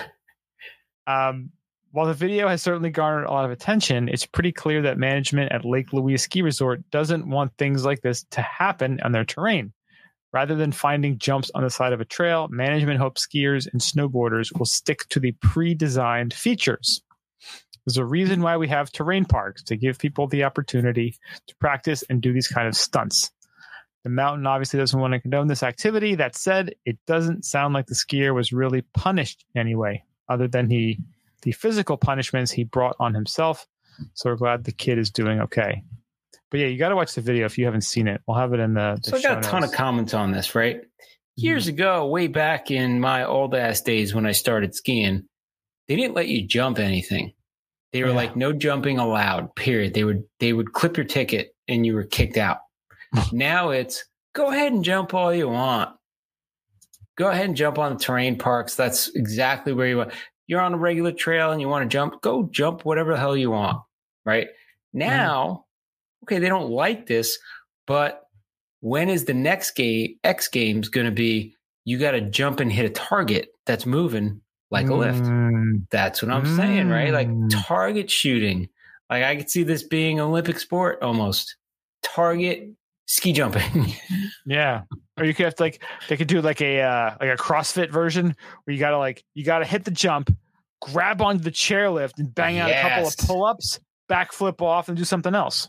Um, while the video has certainly garnered a lot of attention, it's pretty clear that management at Lake Louise Ski Resort doesn't want things like this to happen on their terrain. Rather than finding jumps on the side of a trail, management hopes skiers and snowboarders will stick to the pre-designed features. There's a reason why we have terrain parks, to give people the opportunity to practice and do these kind of stunts. The mountain obviously doesn't want to condone this activity. That said, it doesn't sound like the skier was really punished in any way, other than he the physical punishments he brought on himself. So we're glad the kid is doing okay. But yeah, you got to watch the video if you haven't seen it. We'll have it in the, the So I got a show ton notes. of comments on this, right? Years ago, way back in my old ass days when I started skiing, they didn't let you jump anything. They were Yeah. like, no jumping allowed, period. They would they would clip your ticket and you were kicked out. Now it's go ahead and jump all you want. Go ahead and jump on the terrain parks. That's exactly where you want. You're on a regular trail and you want to jump, go jump whatever the hell you want. Right now, okay, they don't like this, but when is the next game X Games going to be? You got to jump and hit a target that's moving like a lift. Mm, That's what I'm saying, right? Like Mm. target shooting. Like I could see this being an Olympic sport almost. Target ski jumping. yeah. Or you could have to like they could do like a uh, like a CrossFit version where you gotta like you gotta hit the jump, grab onto the chairlift, and bang out a couple of Yes. pull-ups, backflip off, and do something else.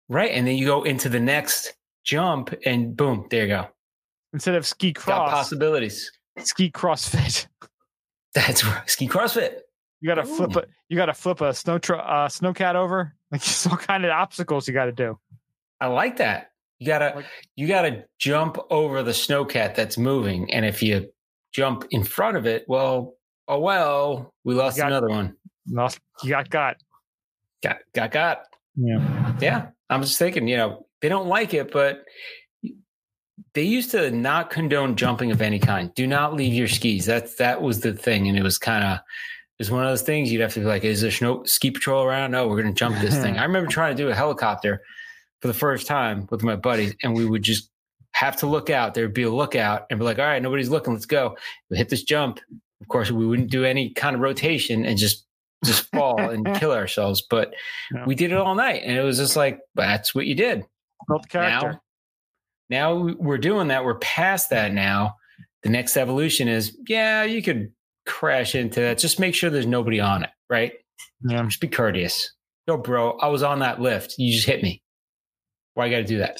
Right. And then you go into the next jump and boom, there you go. Instead of ski Got cross, possibilities. ski CrossFit. That's right. Ski CrossFit. You gotta Ooh. flip a you gotta flip a snow tr- uh, snowcat over. Like some kind of obstacles you gotta do. I like that. You gotta Like- you gotta jump over the snowcat that's moving. And if you jump in front of it, well, oh well, we lost got- another one. Lost, you got got. Got got got. Yeah. Yeah. I'm just thinking, you know, they don't like it, but they used to not condone jumping of any kind. Do not leave your skis. That's that was the thing. And it was kind of it was one of those things you'd have to be like, is there no ski patrol around? No, we're gonna jump this thing. I remember trying to do a helicopter for the first time with my buddies, and we would just have to look out. There'd be a lookout and be like, all right, nobody's looking, let's go. We hit this jump. Of course, we wouldn't do any kind of rotation and just just fall and kill ourselves. But Yeah. we did it all night. And it was just like, that's what you did. Built character. Now, now we're doing that. We're past that now. The next evolution is, yeah, you could crash into that. Just make sure there's nobody on it, right? Yeah. Just be courteous. Yo, bro, I was on that lift. You just hit me. Why you got to do that?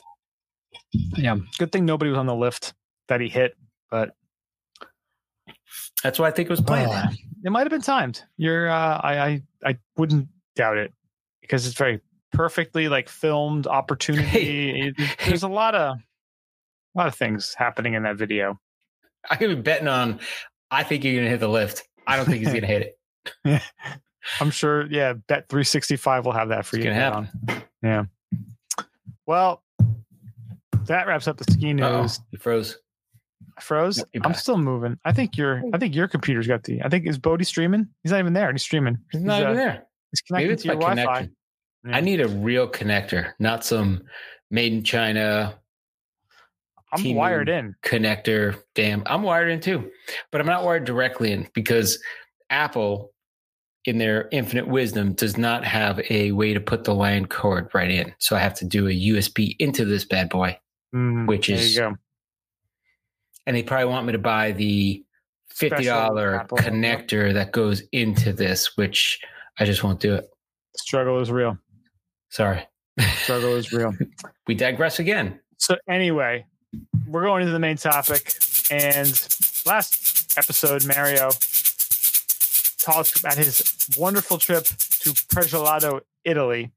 Yeah. Good thing nobody was on the lift that he hit, but That's why I think it was planned. Uh, it might have been timed. You're, uh, I, I, I wouldn't doubt it because it's very perfectly like filmed opportunity. It- There's a lot of, a lot of things happening in that video. I could be betting on, I think you're going to hit the lift. I don't think he's going to hit it. I'm sure. Yeah, Bet three sixty-five will have that for It's you. going to to bet happen. on. Yeah. Well, that wraps up the ski Uh-oh, news. you froze. I froze. Nope, you're I'm back. still moving. I think your, I think your computer's got the. I think is Bodie streaming? He's not even there. He's streaming. He's not uh, even there. He's Maybe connected it's to your my Wi-Fi. connection. Yeah. I need a real connector, not some made in China I'm T-Move wired in. connector. Damn, I'm wired in too, but I'm not wired directly in because Apple, in their infinite wisdom, does not have a way to put the LAN cord right in. So I have to do a U S B into this bad boy, Mm, which there is, you go. and they probably want me to buy the fifty dollars Apple, connector that goes into this, which I just won't do it. The struggle is real. Sorry. Struggle is real. We digress again. So anyway, we're going into the main topic. And last episode, Mario talked about his wonderful trip to Pregiolato, Italy.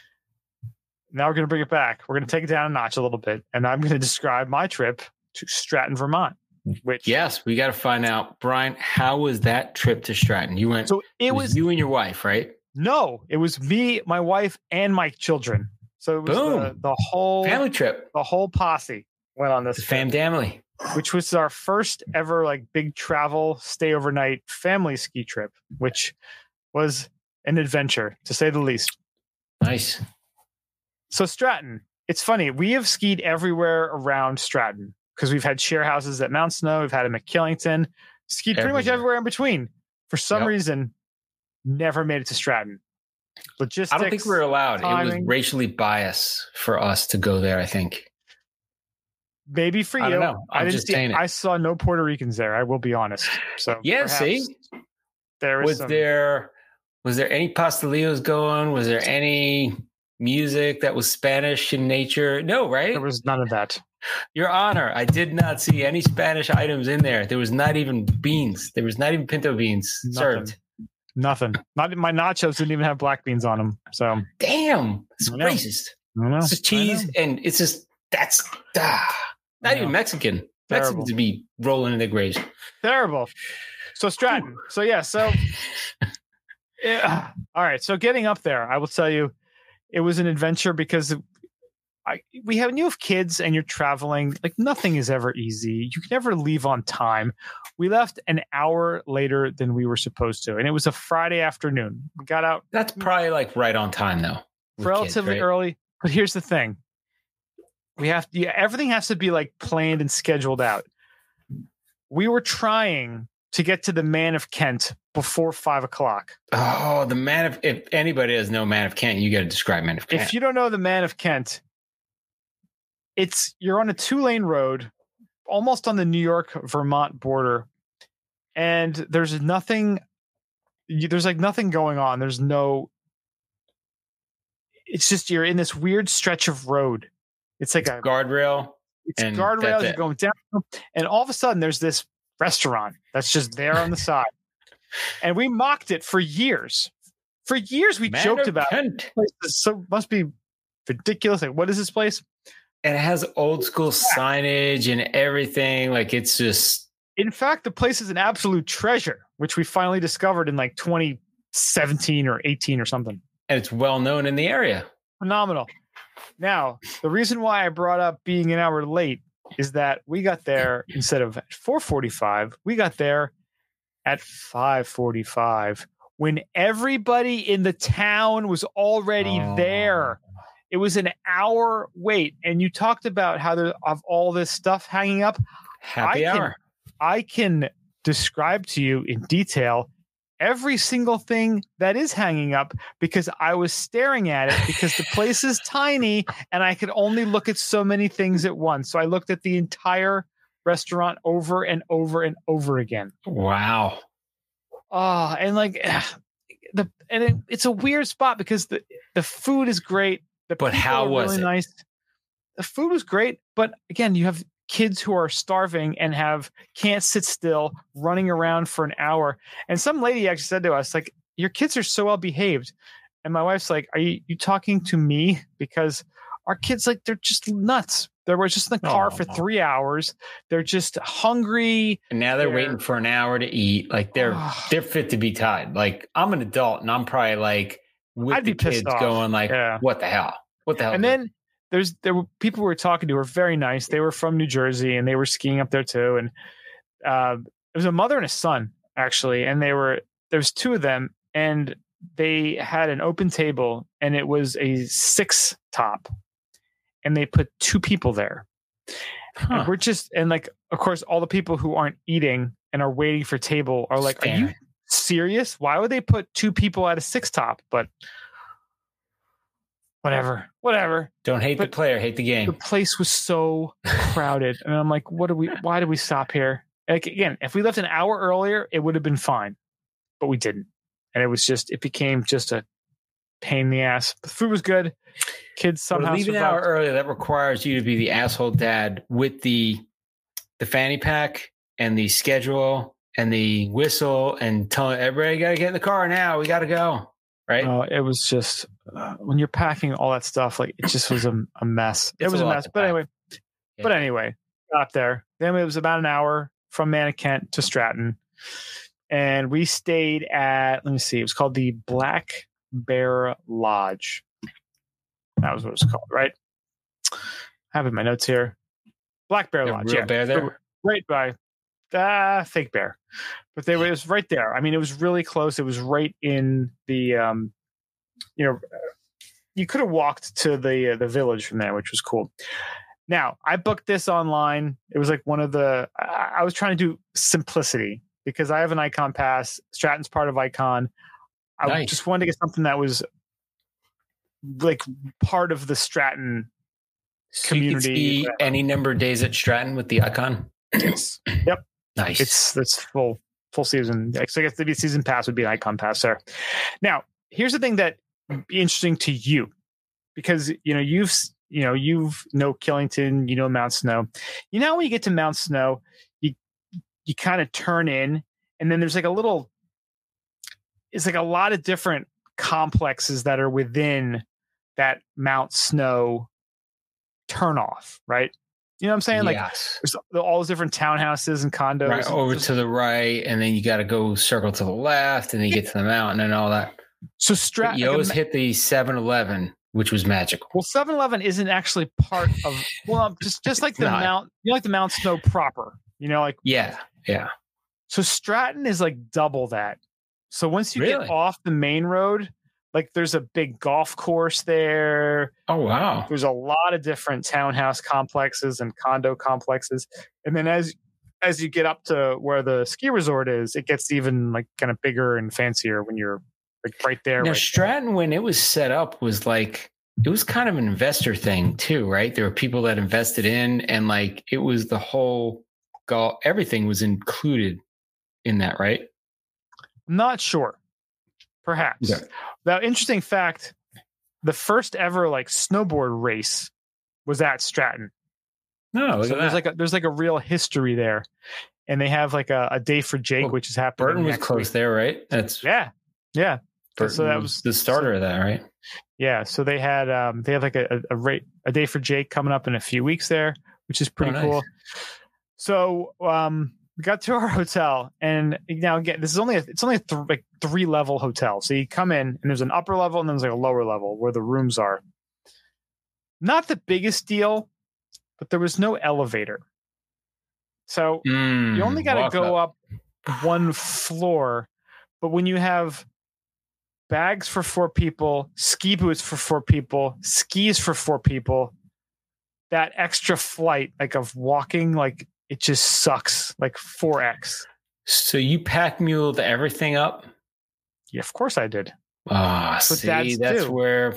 Now we're going to bring it back. We're going to take it down a notch a little bit. And I'm going to describe my trip to Stratton, Vermont. Which Yes, we got to find out, Brian, how was that trip to Stratton? You went, So it it was, was you and your wife, right? no, it was me, my wife, and my children. So it was the, Boom. the whole Family trip. the whole posse went on this The trip, fam family. which was our first ever like big travel, stay overnight family ski trip, which was an adventure to say the least. Nice. So Stratton, it's funny. We have skied everywhere around Stratton because we've had share houses at Mount Snow. We've had them at Killington, skied pretty much Everywhere. everywhere in between. For some Yep. reason, never made it to Stratton. Logistics. I don't think we're allowed. It timing. was racially biased for us to go there, I think. Maybe for you. I don't know. I'm didn't just see, saying it. I saw no Puerto Ricans there. I will be honest. So Yeah, perhaps see? there was, Was some, there was there any pastelillos going? Was there any music that was Spanish in nature? No, right? there was none of that. Your Honor, I did not see any Spanish items in there. There was not even beans. There was not even pinto beans Nothing. served. Nothing. Not my nachos didn't even have black beans on them. So Damn, it's I know. racist. I don't know. It's just cheese, and it's just that's ah, not I even know. Mexican. Terrible. Mexicans would be rolling in their graves. Terrible. So Stratton. So yeah. So yeah. All right. So getting up there, I will tell you, it was an adventure because I we have you have kids and you're traveling. Like nothing is ever easy. You can never leave on time. We left an hour later than we were supposed to, and it was a Friday afternoon. We got out That's probably like right on time though. with relatively kids, right? early. But here's the thing: we have yeah, everything has to be like planned and scheduled out. We were trying to get to the Man of Kent before five o'clock. Oh, the Man of if anybody doesn't know Man of Kent, you got to describe Man of Kent. If you don't know the Man of Kent, it's you're on a two lane road, almost on the New York Vermont border, and there's nothing. You, there's like nothing going on. There's no. it's just you're in this weird stretch of road. It's like a guardrail. It's and guardrails. You're going down, and all of a sudden there's this restaurant that's just there on the side, and we mocked it for years. For years, we Man joked about Kent. it. This so must be ridiculous. Like, what is this place? And it has old school signage and everything. Like, it's just. In fact, the place is an absolute treasure, which we finally discovered in like twenty seventeen or eighteen or something. And it's well known in the area. Phenomenal. Now, the reason why I brought up being an hour late is that we got there instead of at four forty-five, we got there at five forty-five when everybody in the town was already Oh. there. It was an hour wait. And you talked about how there's of all this stuff hanging up. Happy I can- hour. I can describe to you in detail every single thing that is hanging up because I was staring at it because the place is tiny and I could only look at so many things at once. So I looked at the entire restaurant over and over and over again. Wow. Oh, and like the and it, it's a weird spot because the the food is great. The But people how are was really it? nice. The food was great, but again, you have kids who are starving and have can't sit still, running around for an hour. And some lady actually said to us, like, "Your kids are so well behaved." And my wife's like, "Are you, you talking to me?" Because our kids, like, they're just nuts. They were just in the car Oh. for three hours. They're just hungry. And now they're, They're- waiting for an hour to eat. Like they're Oh. they're fit to be tied. Like I'm an adult and I'm probably like with I'd the be pissed kids off. going like, Yeah. what the hell? What the hell? And then there's there were people we were talking to who were very nice. They were from New Jersey and they were skiing up there too. And uh, it was a mother and a son actually, and they were there was two of them, and they had an open table, and it was a six top, and they put two people there. Huh. And we're just and like of course all the people who aren't eating and are waiting for table are like, "Are you Staring. serious? Why would they put two people at a six top?" But whatever, whatever. Don't hate but- the player, hate the The game. place was so crowded, and I'm like, "What do we? Why did we stop here?" Like again, if we left an hour earlier, it would have been fine, but we didn't, and it was just it became just a pain in the ass. The food was good. Kids But somehow leave an survived. hour earlier, that requires you to be the asshole dad with the the fanny pack and the schedule and the whistle and telling everybody, "Got to get in the car now. We got to go." Right? Uh, it was just uh, when you're packing all that stuff, like it just was a, a mess. It's it was a a lot mess. to But pack. anyway, Yeah. but anyway, got there. Then it was about an hour from Manakent to Stratton, and we stayed at. Let me see. It was called the Black Bear Lodge. That was what it was called, right? I have it in my notes here. Black Bear A Lodge. real yeah, bear there? right by ah fake bear, but they were, it was right there. I mean, it was really close. It was right in the um, you know, you could have walked to the uh, the village from there, which was cool. Now I booked this online. It was like one of the I, I was trying to do simplicity because I have an Icon pass. Stratton's part of Icon. I Nice. just wanted to get something that was like part of the Stratton. So you can community, see whatever. any number of days at Stratton with the icon. Yes. Yep. Nice. It's that's full full season. So I guess the season pass would be an Icon pass there. Now, here's the thing that would be interesting to you, because you know you've you know you've know Killington, you know Mount Snow. You know when you get to Mount Snow, you you kind of turn in, and then there's like a little. It's like a lot of different complexes that are within that Mount Snow turnoff, right? You know what I'm saying? Like yes. there's all those different townhouses and condos. Right over Just- to the right, and then you got to go circle to the left, and then you get to the mountain and all that. So But Stratton. you always hit the seven eleven, which was magical. Well, seven eleven isn't actually part of. Well, just just like the Not. Mount, you know, like the Mount Snow proper. You know, like Yeah, yeah. so Stratton is like double that. So once you Really? get off the main road, like there's a big golf course there. Oh wow. There's a lot of different townhouse complexes and condo complexes, and then as as you get up to where the ski resort is, it gets even like kind of bigger and fancier when you're like right there. Now right Stratton, when it was set up, was like it was kind of an investor thing too, right? There were people that invested in, and like it was the whole golf. Everything was included in that, right? I'm not sure. Perhaps. Okay. Now, interesting fact, the first ever like snowboard race was at Stratton. No, look So at there's that. like a, there's like a real history there, and they have like a, a day for Jake, Well, which is happening. Burton was next close week. there, right? That's Yeah, yeah. Burton so that was was the starter of that, right? Yeah, so they had um, they have like a a, a, rate, a day for Jake coming up in a few weeks there, which is pretty Oh, nice. cool. So um, we got to our hotel, and now again, this is only a, it's only a th- like three level hotel. So you come in, and there's an upper level, and then there's like a lower level where the rooms are. Not the biggest deal, but there was no elevator, so Mm, you only got to walk go up one floor. But when you have bags for four people, ski boots for four people, skis for four people, that extra flight, like of walking, like it just sucks, like four X. So you pack muled everything up? Yeah, of course I did. Ah, what see, dads that's do. where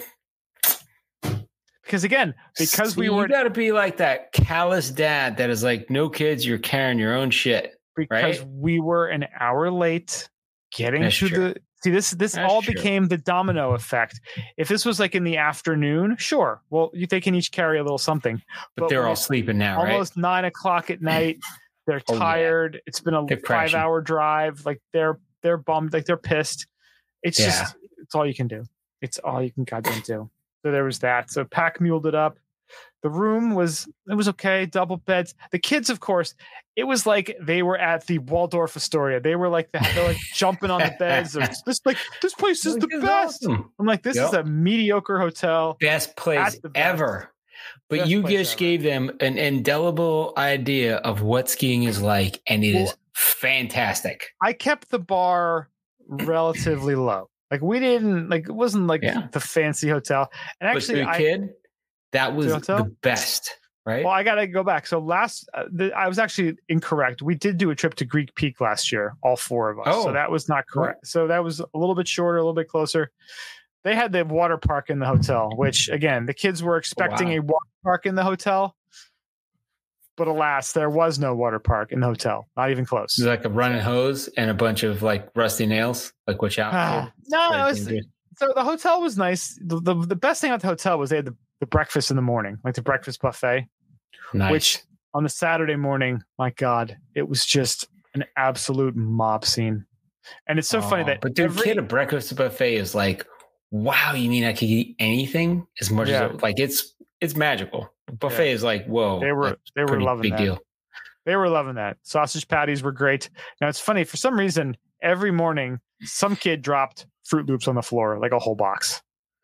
Because again, because see, we you were got to be like that callous dad that is like, no kids, you're carrying your own shit. because right? we were an hour late getting That's to true. the see this this That's all true. became the domino effect. If this was like in the afternoon, sure. Well, you they can each carry a little something. But, they're when all it's sleeping now, right? almost nine o'clock at night. They're Oh, yeah. tired. It's been a They're crashing. five hour drive. Like they're they're bummed. Like they're pissed. It's Yeah. just it's all you can do. It's all you can goddamn do. So there was that. So pack muled it up. The room was it was okay. Double beds. The kids, of course, it was like they were at the Waldorf Astoria. They were like they're like jumping on the beds. They're just like this place is the This is best. awesome. I'm like this Yep. is a mediocre hotel. Best place That's the best. ever. But Best you place just ever. gave them an indelible idea of what skiing is like, and it Well- is fantastic. I kept the bar relatively low. Like we didn't like it wasn't like Yeah. the fancy hotel. And But actually, for a I kid, that was The hotel? the best, right? well, I gotta go back. So last, uh, the, I was actually incorrect. We did do a trip to Greek Peak last year, all four of us. Oh. So that was not correct. So that was a little bit shorter, a little bit closer. They had the water park in the hotel, which again, the kids were expecting Wow. a water park in the hotel, but alas, there was no water park in the hotel. Not even close. It's like a running hose and a bunch of like rusty nails. Like, watch out. Ah, kid. no, Very it was, dangerous. so the hotel was nice. The, the the best thing about the hotel was they had the, the breakfast in the morning, like the breakfast buffet, Nice. which on the Saturday morning, my God, it was just an absolute mob scene. And it's so funny Oh, that but dude, every- kid, a breakfast buffet is like, wow, you mean I could eat anything as much Yeah. as like it's it's magical. Buffet is like, whoa, they were that's they were pretty loving big that. deal. They were loving that. Sausage patties were great. Now it's funny, for some reason, every morning some kid dropped Fruit Loops on the floor, like a whole box.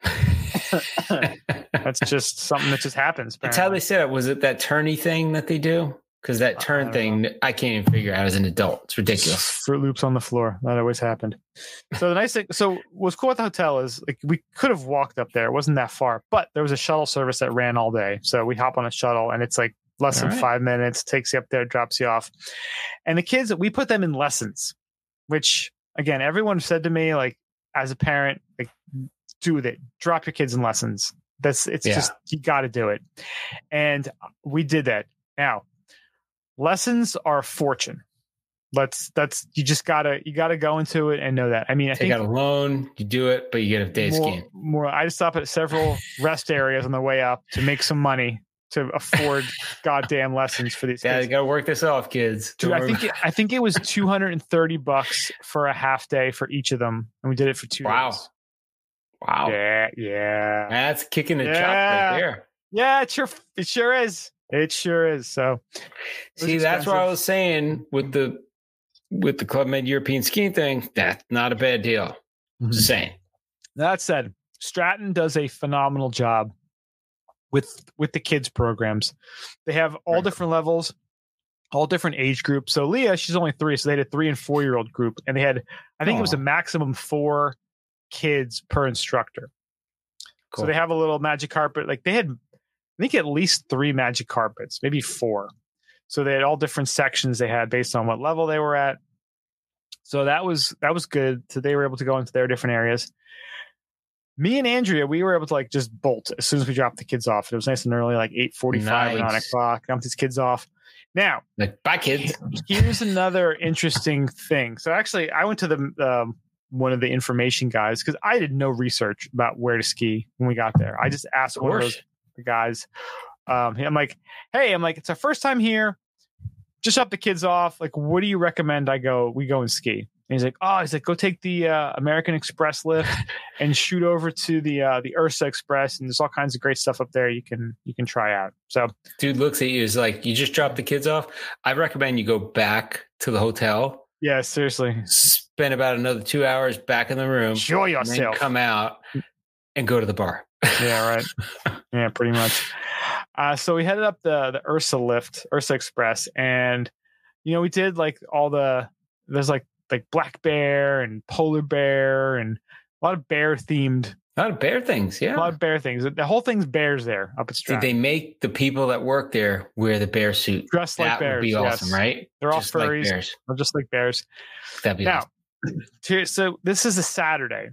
That's just something that just happens. That's how they apparently. said it. Was it that turny thing that they do? Because that I turn don't thing, I can't even figure out as an adult. It's ridiculous. Fruit Loops on the floor. That always happened. So the nice thing, so what's cool at the hotel is like we could have walked up there. It wasn't that far, but there was a shuttle service that ran all day. So we hop on a shuttle and it's like less All than right. five minutes, takes you up there, drops you off. And the kids, we put them in lessons, which again, everyone said to me, like as a parent, like do it, drop your kids in lessons. That's it's Yeah. just, you got to do it. And we did that. Now, lessons are a fortune. Let's that's you just gotta you gotta go into it and know that. I mean, I Take think out a loan, you do it, but you get a day more, skiing. more. I just stop at several rest areas on the way up to make some money to afford goddamn lessons for these Yeah, kids. you got to work this off, kids. Dude, Don't I worry think it, I think it was two hundred and thirty bucks for a half day for each of them, and we did it for two Wow. days. Wow. Yeah, yeah, That's kicking the chop Yeah. right there. yeah. It sure, it sure is. It sure is. So, it was See, that's what I expensive. was saying with the with the Club Med European skiing thing. That's not a bad deal. Just saying. That said, Stratton does a phenomenal job with with the kids programs. They have all Right. different levels, all different age groups. So Leah, she's only three, so they had a three and four year old group, and they had, I think it was Aw. a maximum four kids per instructor. Cool. So they have a little magic carpet. Like they had, I think at least three magic carpets, maybe four. So they had all different sections they had based on what level they were at. So that was that was good. So they were able to go into their different areas. Me and Andrea, we were able to like just bolt as soon as we dropped the kids off. It was nice and early, like eight forty-five or nine Nice. o'clock. Dumped these kids off. Now, Like, bye, kids. here's another interesting thing. So actually, I went to the um, one of the information guys, because I did no research about where to ski when we got there. I just asked Of one of course. those guys. Um, I'm like, hey, I'm like, it's our first time here. Just drop the kids off. Like, what do you recommend I go? We go and ski. And he's like, oh, he's like, go take the uh, American Express lift and shoot over to the uh, the Ursa Express, and there's all kinds of great stuff up there you can you can try out. So, Dude looks at you is like, you just dropped the kids off. I recommend you go back to the hotel, yeah, seriously, spend about another two hours back in the room, enjoy and then yourself. come out and go to the bar. Yeah, right. Yeah, pretty much. Uh, so we headed up the the Ursa lift, Ursa Express, and you know we did like all the there's like like black bear and polar bear and a lot of bear themed, A lot of bear things, yeah. a lot of bear things. The whole thing's bears there up at Did Stratton. they make the people that work there wear the bear suit? Dressed like that bears, would be awesome, yes. right? They're all Just like furries. bears. They're just like bears. That'd be Now, awesome. here- so this is a Saturday,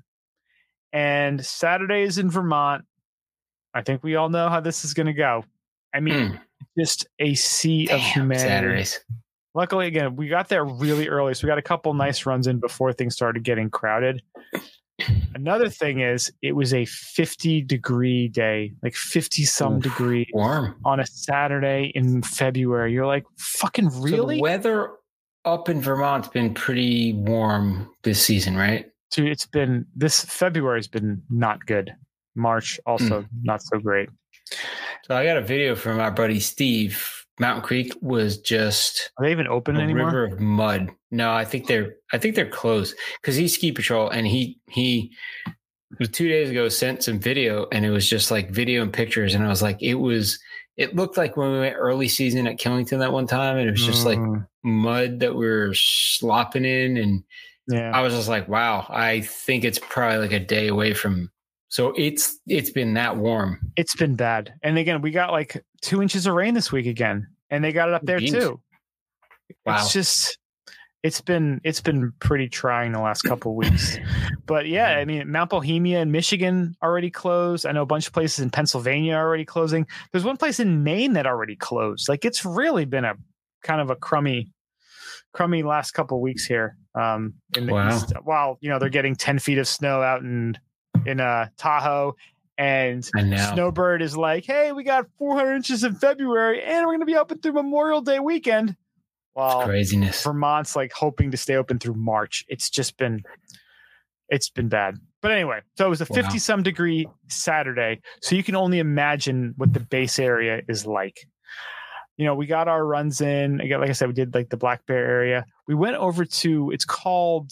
and Saturdays in Vermont. I think we all know how this is going to go. I mean, Mm. just a sea of Damn, humanity. Saturdays. Luckily, again, we got there really early, so we got a couple nice runs in before things started getting crowded. Another thing is, it was a fifty degree day, like fifty some Oof, degree Warm. on a Saturday in February. You're like, fucking So really? the weather up in Vermont's been pretty warm this season, right? Dude, it's been this February's been not good. March also Mm. not so great. So I got a video from our buddy Steve. Mountain Creek was just Are they even open a anymore? river of mud. No, I think they're I think they're closed because he's ski patrol and he he it was two days ago sent some video and it was just like video and pictures and I was like it was it looked like when we went early season at Killington that one time and it was just like Mm, mud that we were slopping in and yeah. I was just like wow, I think it's probably like a day away from so it's it's been that warm. It's been bad. And again, we got like two inches of rain this week again, and they got it up there Jeez. too. Wow. It's just, it's been, it's been pretty trying the last couple of weeks. But yeah, I mean, Mount Bohemia in Michigan already closed. I know a bunch of places in Pennsylvania are already closing. There's one place in Maine that already closed. Like it's really been a kind of a crummy, crummy last couple of weeks here. Um, in the Wow. east, while you know they're getting ten feet of snow out in in uh, Tahoe. And I know. Snowbird is like, hey, we got four hundred inches in February and we're going to be open through Memorial Day weekend. While Craziness. Vermont's like hoping to stay open through March. It's just been, it's been bad. But anyway, so it was a Wow. fifty some degree Saturday. So you can only imagine what the base area is like. You know, we got our runs in. Again, like I said, we did like the Black Bear area. We went over to, it's called,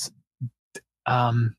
um,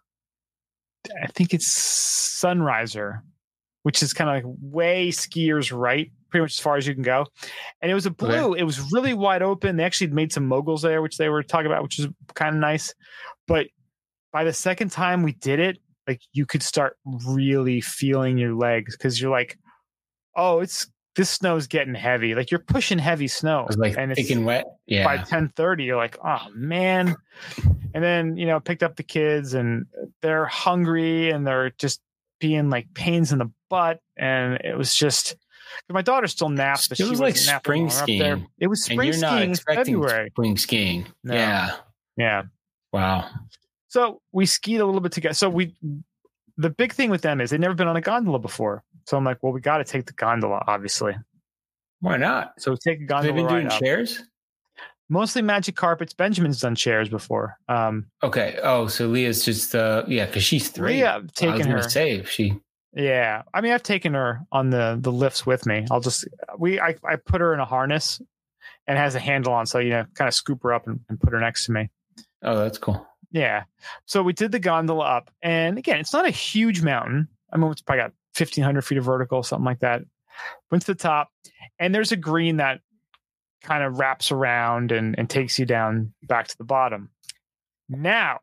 I think it's Sunriser, which is kind of like way skiers right, pretty much as far as you can go. And it was a blue. Okay. It was really wide open. They actually made some moguls there, which they were talking about, which is kind of nice. But by the second time we did it, like you could start really feeling your legs because you're like, oh, it's this snow's getting heavy. Like you're pushing heavy snow. It was like and thick it's and wet. Yeah. by ten thirty, you're like, oh man. And then, you know, picked up the kids and they're hungry and they're just being like pains in the butt. And it was just, my daughter still naps. But It she was like wasn't napping spring while we're up there. skiing. It was and spring you're not skiing in expecting February. spring skiing. No. Yeah. Yeah. Wow. So we skied a little bit together. So we, the big thing with them is they've never been on a gondola before. So I'm like, well, we got to take the gondola, obviously. Why not? So we take a They've gondola been doing ride up. chairs? Mostly magic carpets. Benjamin's done chairs before. Um, Okay. Oh, so Leah's just uh yeah, because she's three. Leah, I was taking gonna her. say if she Yeah, I mean, I've taken her on the the lifts with me. I'll just we I, I put her in a harness and it has a handle on, so you know, kind of scoop her up and, and put her next to me. Oh, that's cool. Yeah, so we did the gondola up, and again, it's not a huge mountain. I mean, it's probably got fifteen hundred feet of vertical, something like that. Went to the top, and there's a green that kind of wraps around and, and takes you down back to the bottom. Now,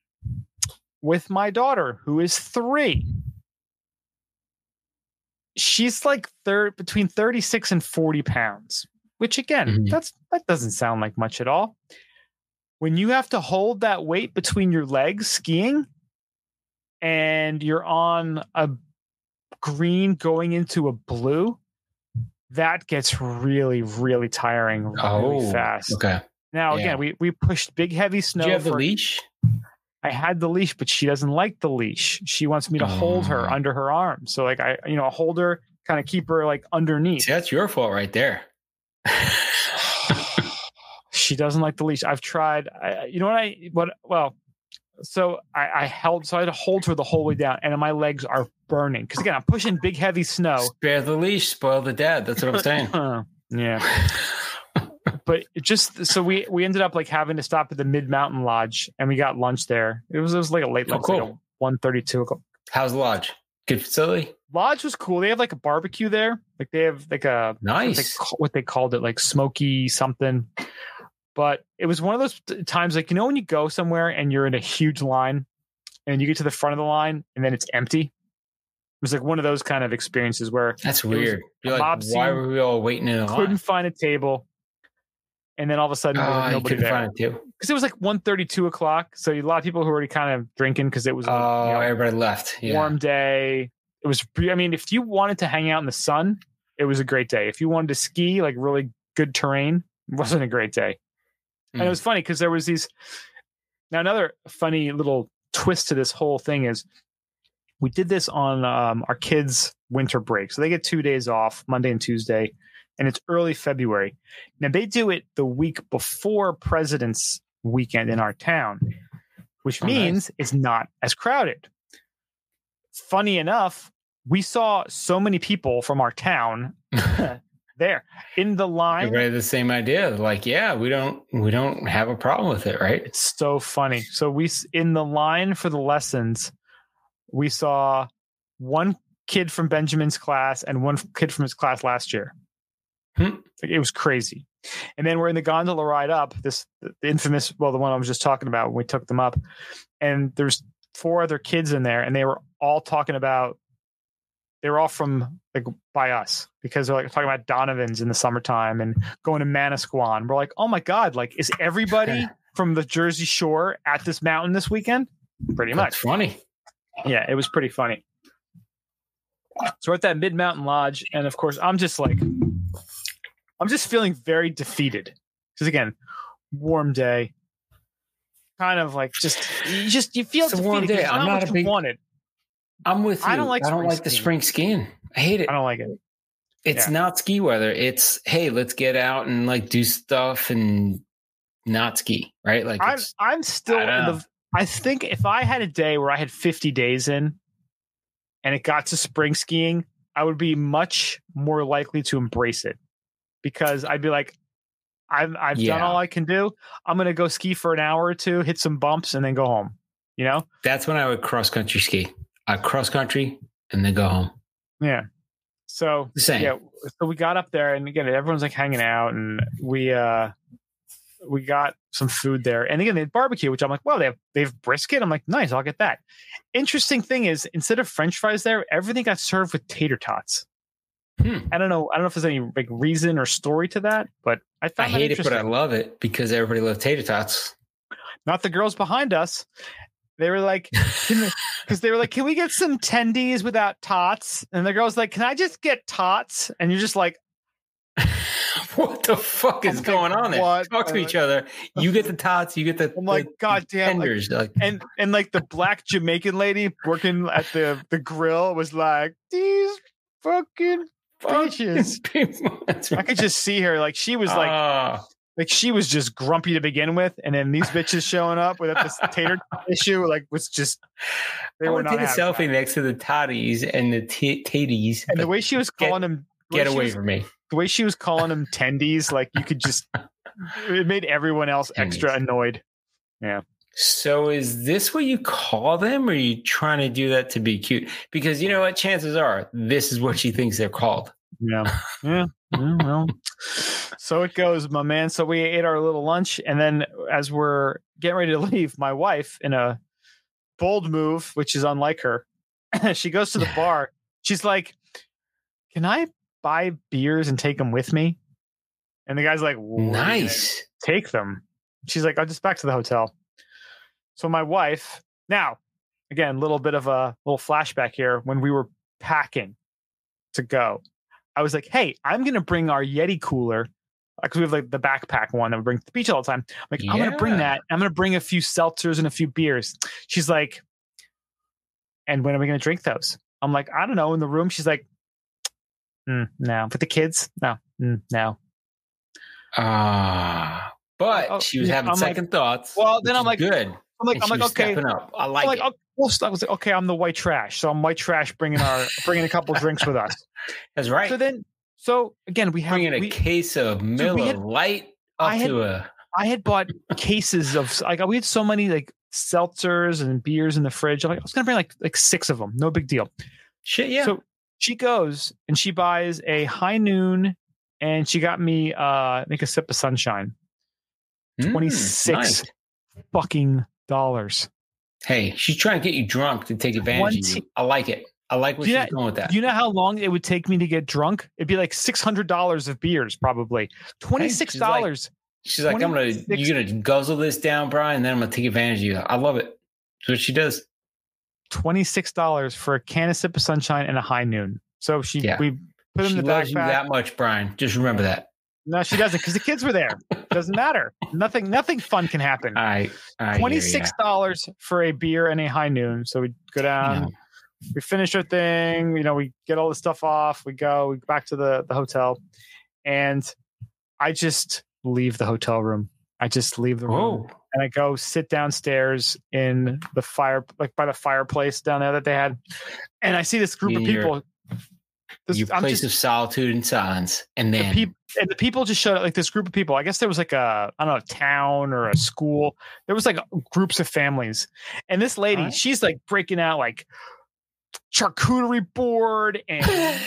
with my daughter, who is three, she's like third between thirty-six and forty pounds, which again, Mhm. that's that doesn't sound like much at all. When you have to hold that weight between your legs skiing and you're on a green going into a blue, that gets really, really tiring really Oh, fast. okay. Now, Yeah. again, we, we pushed big, heavy snow. Did you have the for- leash? I had the leash, but she doesn't like the leash. She wants me to hold her Oh. under her arm. So like I, you know, hold her, kind of keep her like underneath. See, that's your fault right there. She doesn't like the leash. I've tried. I, you know what I? What? Well, so I, I held. So I had to hold her the whole way down, and my legs are burning because again I'm pushing big heavy snow. Spare the leash, spoil the dad. That's what I'm saying. Yeah. But it just so we we ended up like having to stop at the Mid Mountain Lodge, and we got lunch there. It was it was like a late Oh, lunch, cool. like one thirty two o'clock. How's the lodge? Good facility. Lodge was cool. They have like a barbecue there. Like they have like a Nice. What they, ca- what they called it, like smoky something. But it was one of those t- times, like you know, when you go somewhere and you're in a huge line, and you get to the front of the line, and then it's empty. It was like one of those kind of experiences where That's it was weird. You're a like, mob why scene. were we all waiting in a line? couldn't find a table, and then all of a sudden there was Oh, you nobody couldn't there. find it too. Because it was like one thirty, two o'clock. So a lot of people who were already kind of drinking because it was a Oh, you know, everybody left. Yeah. warm day. It was, I mean, if you wanted to hang out in the sun, it was a great day. If you wanted to ski, like really good terrain, it wasn't a great day. And it Mm. was funny because there was these. Now, another funny little twist to this whole thing is we did this on um, our kids' winter break. So they get two days off, Monday and Tuesday, and it's early February. Now, they do it the week before President's Weekend in our town, which Oh, nice. means it's not as crowded. Funny enough, we saw so many people from our town there in the line. Everybody had the same idea. Like, yeah, we don't we don't have a problem with it, right? It's so funny. So we s- in the line for the lessons, we saw one kid from Benjamin's class and one kid from his class last year. Hmm. Like, it was crazy. And then we're in the gondola ride up, this the infamous, well, the one I was just talking about when we took them up, and there's four other kids in there, and they were all talking about. They were all from like by us because they're like talking about Donovan's in the summertime and going to Manasquan. We're like, oh my god, like is everybody from the Jersey Shore at this mountain this weekend? Pretty That's much. funny. Yeah, it was pretty funny. So we're at that Mid Mountain Lodge, and of course, I'm just like, I'm just feeling very defeated because again, warm day, kind of like just you just you feel It's a defeated warm 'cause day. it's I'm not what a you big- wanted. I'm with you. I don't like I don't spring like the skiing. spring skiing. I hate it. I don't like it. It's yeah. not ski weather. It's hey, let's get out and like do stuff and not ski, right? Like I'm it's, I'm still I in don't know. the. I think if I had a day where I had fifty days in, and it got to spring skiing, I would be much more likely to embrace it because I'd be like, I've I've done Yeah. all I can do. I'm gonna go ski for an hour or two, hit some bumps, and then go home. You know? that's when I would cross country ski. I cross country and then go home. Yeah. So Same. yeah, so we got up there, and again, everyone's like hanging out, and we uh we got some food there, and again, they had barbecue, which I'm like, well, they have they have brisket. I'm like, nice, I'll get that. Interesting thing is, instead of French fries there, everything got served with tater tots. Hmm. I don't know. I don't know if there's any like reason or story to that, but I I found that hate it, but interesting. I love it because everybody loves tater tots. Not the girls behind us. They were like, because they were like, can we get some tendies without tots? And the girl's like, can I just get tots? And you're just like, What the fuck is I'm like, going on there? what? Talk to Uh, each other. You get the tots. You get the. I'm like, the God damn, like, tenders. Like, and and like the black Jamaican lady working at the the grill was like, these fucking bitches. people. That's I right. could just see her, like she was like, Ah. like she was just grumpy to begin with, and then these bitches showing up with this tater issue, like was just they I were want to not take a having selfie that. next to the toddies and the t- taties. And the but way she was Get- calling them, the way get she away was- from me. the way she was calling them tendies, like you could just, it made everyone else extra Tendies. annoyed. So is this what you call them, or are you trying to do that to be cute? Because you know what? Chances are this is what she thinks they're called. Yeah. Yeah. Yeah, well, so it goes, my man. So we ate our little lunch, and then as we're getting ready to leave, my wife, in a bold move, which is unlike her, she goes to the bar. She's like, "Can I buy beers and take them with me?" And the guy's like, "What are you gonna Nice. take them?" She's like, "I'll just back to the hotel." So my wife, now, again, a little bit of a little flashback here. When we were packing to go, I was like, hey, I'm going to bring our Yeti cooler because we have like the backpack one that we bring to the beach all the time. I'm like, yeah. I'm going to bring that. I'm going to bring a few seltzers and a few beers. She's like, and when are we going to drink those? I'm like, I don't know. In the room, she's like, mm, no. With the kids, no, mm, no. Ah, uh, but oh, she was having I'm second like, thoughts. Well, then I'm like, good. I'm like, and I'm like, okay. Up. I like, I'm like, it. Oh, well, I was like, okay, I'm the white trash, so I'm white trash bringing our bringing a couple drinks with us. That's right. So then, so again, we have bringing a we, case of Miller so had, Lite up I had, to a. I had bought cases of like we had so many like seltzers and beers in the fridge. I'm like, I was gonna bring like like six of them, no big deal. Shit, yeah. So she goes and she buys a High Noon, and she got me uh make a sip of Sunshine. twenty-six mm, nice. Fucking dollars. Hey, she's trying to get you drunk to take advantage of you. I like it. I like what she's know, going with that. You know how long it would take me to get drunk? It'd be like six hundred dollars of beers, probably. twenty-six dollars. Hey, she's like, she's like I'm going to, you're going to guzzle this down, Brian, and then I'm going to take advantage of you. I love it. That's what she does. twenty-six dollars for a can of Sip of Sunshine and a High Noon. So she, yeah. we put them in the backpack. She loves you that much, Brian. Just remember that. No, she doesn't, because the kids were there. Doesn't matter. Nothing, nothing fun can happen. I, I twenty-six dollars for a beer and a High Noon. So we go down, no. we finish our thing. You know, we get all the stuff off. We go, we go back to the, the hotel, and I just leave the hotel room. I just leave the room, Whoa. and I go sit downstairs in the fire, like by the fireplace down there that they had, and I see this group in of people. Your, this, your place just, of solitude and silence, and then. The peop- And the people just showed up, like this group of people. I guess there was like a, I don't know, a town or a school. There was like groups of families. And this lady, right. she's like breaking out like charcuterie board and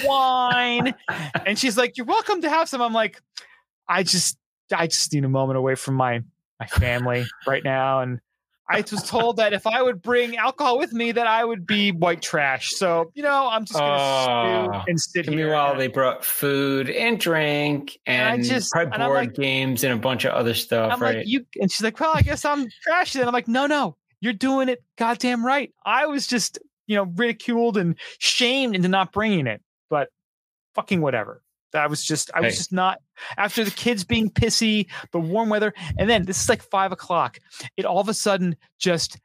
wine. And she's like, you're welcome to have some. I'm like, I just, I just need a moment away from my, my family right now. And I was told that if I would bring alcohol with me, that I would be white trash. So, you know, I'm just going to oh, stew and sit here. Meanwhile, they brought food and drink and, and I just, probably board like, games and a bunch of other stuff, I'm right? Like, you, and she's like, well, I guess I'm trashy. And I'm like, no, no, you're doing it goddamn right. I was just, you know, ridiculed and shamed into not bringing it. But fucking whatever. I was just, I was hey. just not, after the kids being pissy, the warm weather. And then this is like five o'clock. It all of a sudden just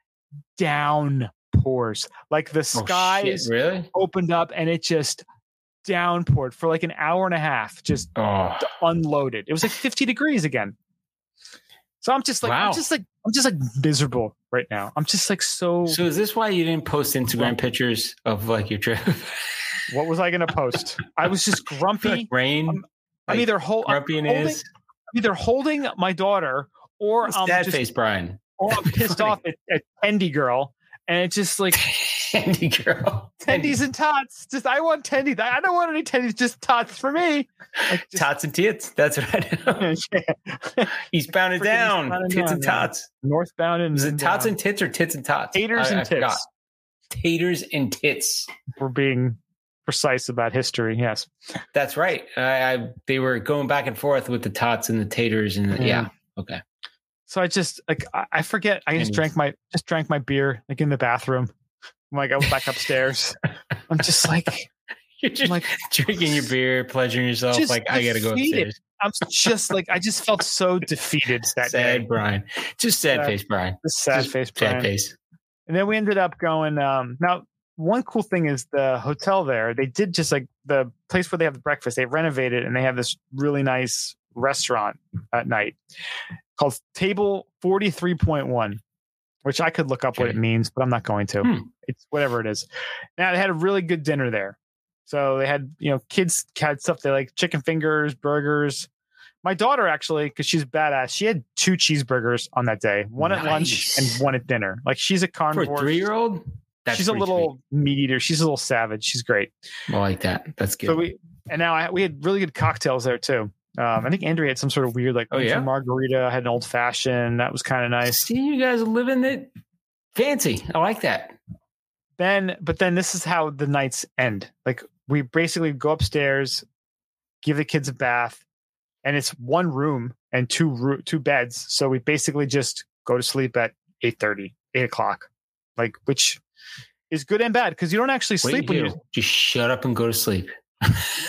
downpours. Like the skies oh, really? opened up and it just downpoured for like an hour and a half, just oh. unloaded. It was like fifty degrees again. So I'm just like, wow. I'm just like, I'm just like miserable right now. I'm just like so. So is this why you didn't post Instagram pictures of like your trip? What was I going to post? I was just grumpy. Like rain. I'm, I'm like either ho- grumpy I'm and holding, is. I'm either holding my daughter, or I'm sad just, face, Brian. Or I'm pissed off at, at Tendy Girl, and it's just like Tendy Girl, tendies and tots. Just I want tendies. I don't want any tendies. Just tots for me. Like just, tots and tits. That's what I know. Eastbound and down. Eastbound and tits down, and tots. Yeah. Northbound and is it tots down. and tits or tits and tots? Taters I, and I tits. Forgot. Taters and tits. We're being precise about history. Yes, that's right. I, I they were going back and forth with the tots and the taters and the, yeah. yeah. Okay. So I just like I, I forget. I just drank my just drank my beer like in the bathroom. I'm like I went back upstairs. I'm just like you're just I'm like drinking your beer, pleasuring yourself. Like defeated. I got to go upstairs. I'm just like I just felt so defeated that sad day. Brian. Just sad, sad face, Brian. Just sad just face, Brian. Sad face. And then we ended up going. Um, now, one cool thing is the hotel there. They did just like the place where they have the breakfast. They renovated and they have this really nice restaurant at night called Table forty-three point one, which I could look up okay. what it means, but I'm not going to. Hmm. It's whatever it is. Now, they had a really good dinner there. So they had, you know, kids had stuff they like chicken fingers, burgers. My daughter actually, because she's badass, she had two cheeseburgers on that day, one nice. at lunch and one at dinner. Like she's a carnivore. For a three-year-old? That's she's a little sweet. meat eater. She's a little savage. She's great. I like that. That's good. So we and now I, we had really good cocktails there too. Um, I think Andrea had some sort of weird like oh, yeah? margarita. I had an old fashioned. That was kind of nice. See, you guys are living it fancy. I like that. Then, but then this is how the nights end. Like we basically go upstairs, give the kids a bath, and it's one room and two ro- two beds. So we basically just go to sleep at eight thirty, eight o'clock, like which is good and bad because you don't actually sleep Wait, when you just shut up and go to sleep.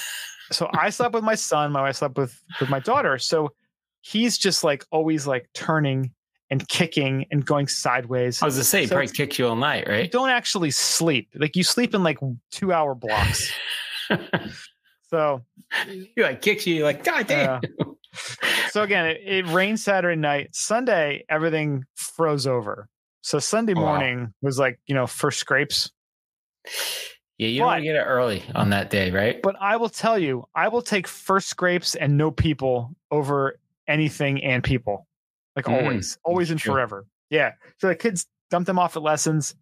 so I slept with my son. My wife slept with with my daughter. So he's just like always like turning and kicking and going sideways. I was to say, so probably kicks you all night, right? You don't actually sleep. Like you sleep in like two hour blocks. So he like kicks you, you're like, God damn. Uh, so again, it, it rained Saturday night. Sunday, everything froze over. So Sunday morning wow. was like, you know, first scrapes. Yeah, you don't want to get it early on that day, right? But I will tell you, I will take first scrapes and no people over anything and people. Like mm, always, always and true. Forever. Yeah. So the kids dumped them off at lessons.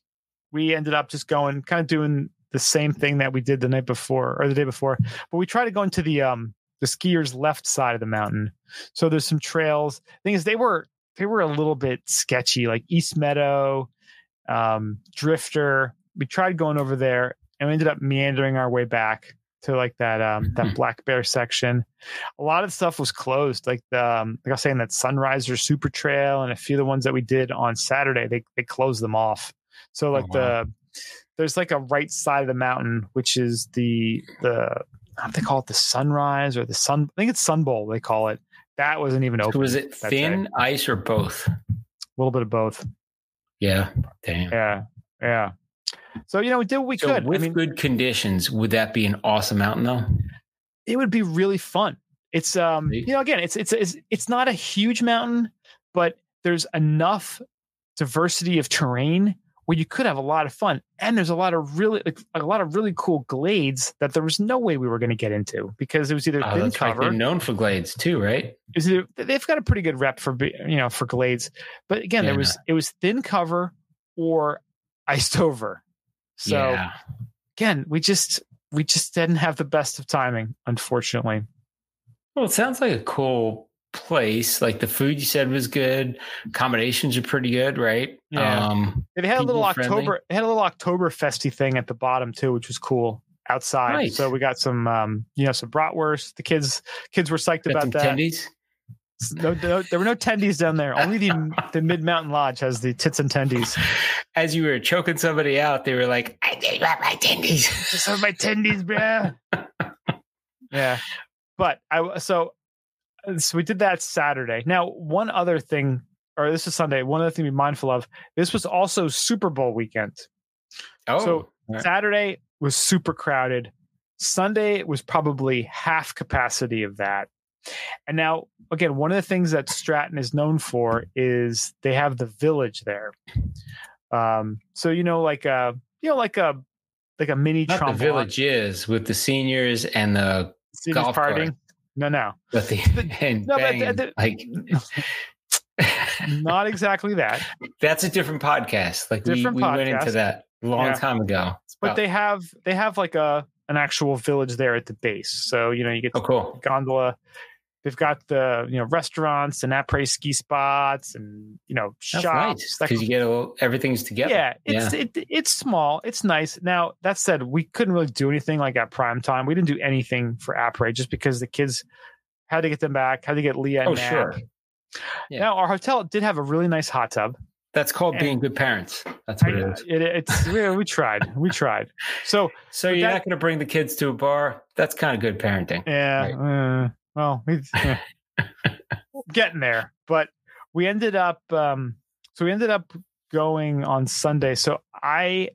We ended up just going, kind of doing the same thing that we did the night before or the day before. But we tried to go into the um the skiers' left side of the mountain. So there's some trails. Thing is, they were they were a little bit sketchy, like East Meadow, um, Drifter. We tried going over there, and we ended up meandering our way back to like that um, that Black Bear section. A lot of stuff was closed, like the um, like I was saying, that Sunriser Super Trail and a few of the ones that we did on Saturday. They they closed them off. So like oh, wow. the there's like a right side of the mountain, which is the the I don't know, they call it the Sunrise or the Sun. I think it's Sun Bowl. They call it. That wasn't even open. So was it thin day. Ice or both? A little bit of both. Yeah. Damn. Yeah. Yeah. So, you know, we did what we so could. With I mean, good conditions, would that be an awesome mountain though? It would be really fun. It's, um, you know, again, it's, it's, it's, it's not a huge mountain, but there's enough diversity of terrain where you could have a lot of fun. And there's a lot of really, like, a lot of really cool glades that there was no way we were going to get into because it was either oh, thin that's cover. Right. They're known for glades too, right? It was either, they've got a pretty good rep for, you know, for glades, but again, yeah. there was, it was thin cover or iced over. So yeah. again, we just, we just didn't have the best of timing, unfortunately. Well, it sounds like a cool place. Like the food you said was good. Accommodations are pretty good, right? Yeah. Um, they had a little October, friendly. They had a little October festy thing at the bottom too, which was cool outside. Right. So we got some, um, you know, some bratwurst. The kids, kids were psyched got about that. Tendies? No, no, there were no tendies down there. Only the the Mid Mountain Lodge has the tits and tendies. As you were choking somebody out, they were like, "I did want my tendies. Just have my tendies, bro." Yeah, but I so so we did that Saturday. Now, one other thing, or this is Sunday. One other thing to be mindful of. This was also Super Bowl weekend. Oh, so right. Saturday was super crowded. Sunday was probably half capacity of that. And now, again, one of the things that Stratton is known for is they have the village there. Um, so you know, like a you know, like a like a mini Not Trump. The village is with the seniors and the seniors golf partying. Cart. No, no, but the and no, bang, but the, the, like not exactly that. That's a different podcast. Like different we, we went into that a long yeah. time ago. But they have they have like a an actual village there at the base. So you know, you get oh, cool. the gondola. They've got the you know restaurants and après ski spots and you know That's shops because nice, you get a little, everything's together. Yeah, it's yeah. It, it's small, it's nice. Now that said, we couldn't really do anything like at prime time. We didn't do anything for après just because the kids had to get them back, had to get Leah and oh Mac. Sure. Yeah. Now our hotel did have a really nice hot tub. That's called and being good parents. That's what I, it is. It, it's we, we tried, we tried. So so you're that, not going to bring the kids to a bar. That's kind of good parenting. Yeah. Right? Uh, Well, we yeah. getting there, but we ended up. Um, so we ended up going on Sunday. So I,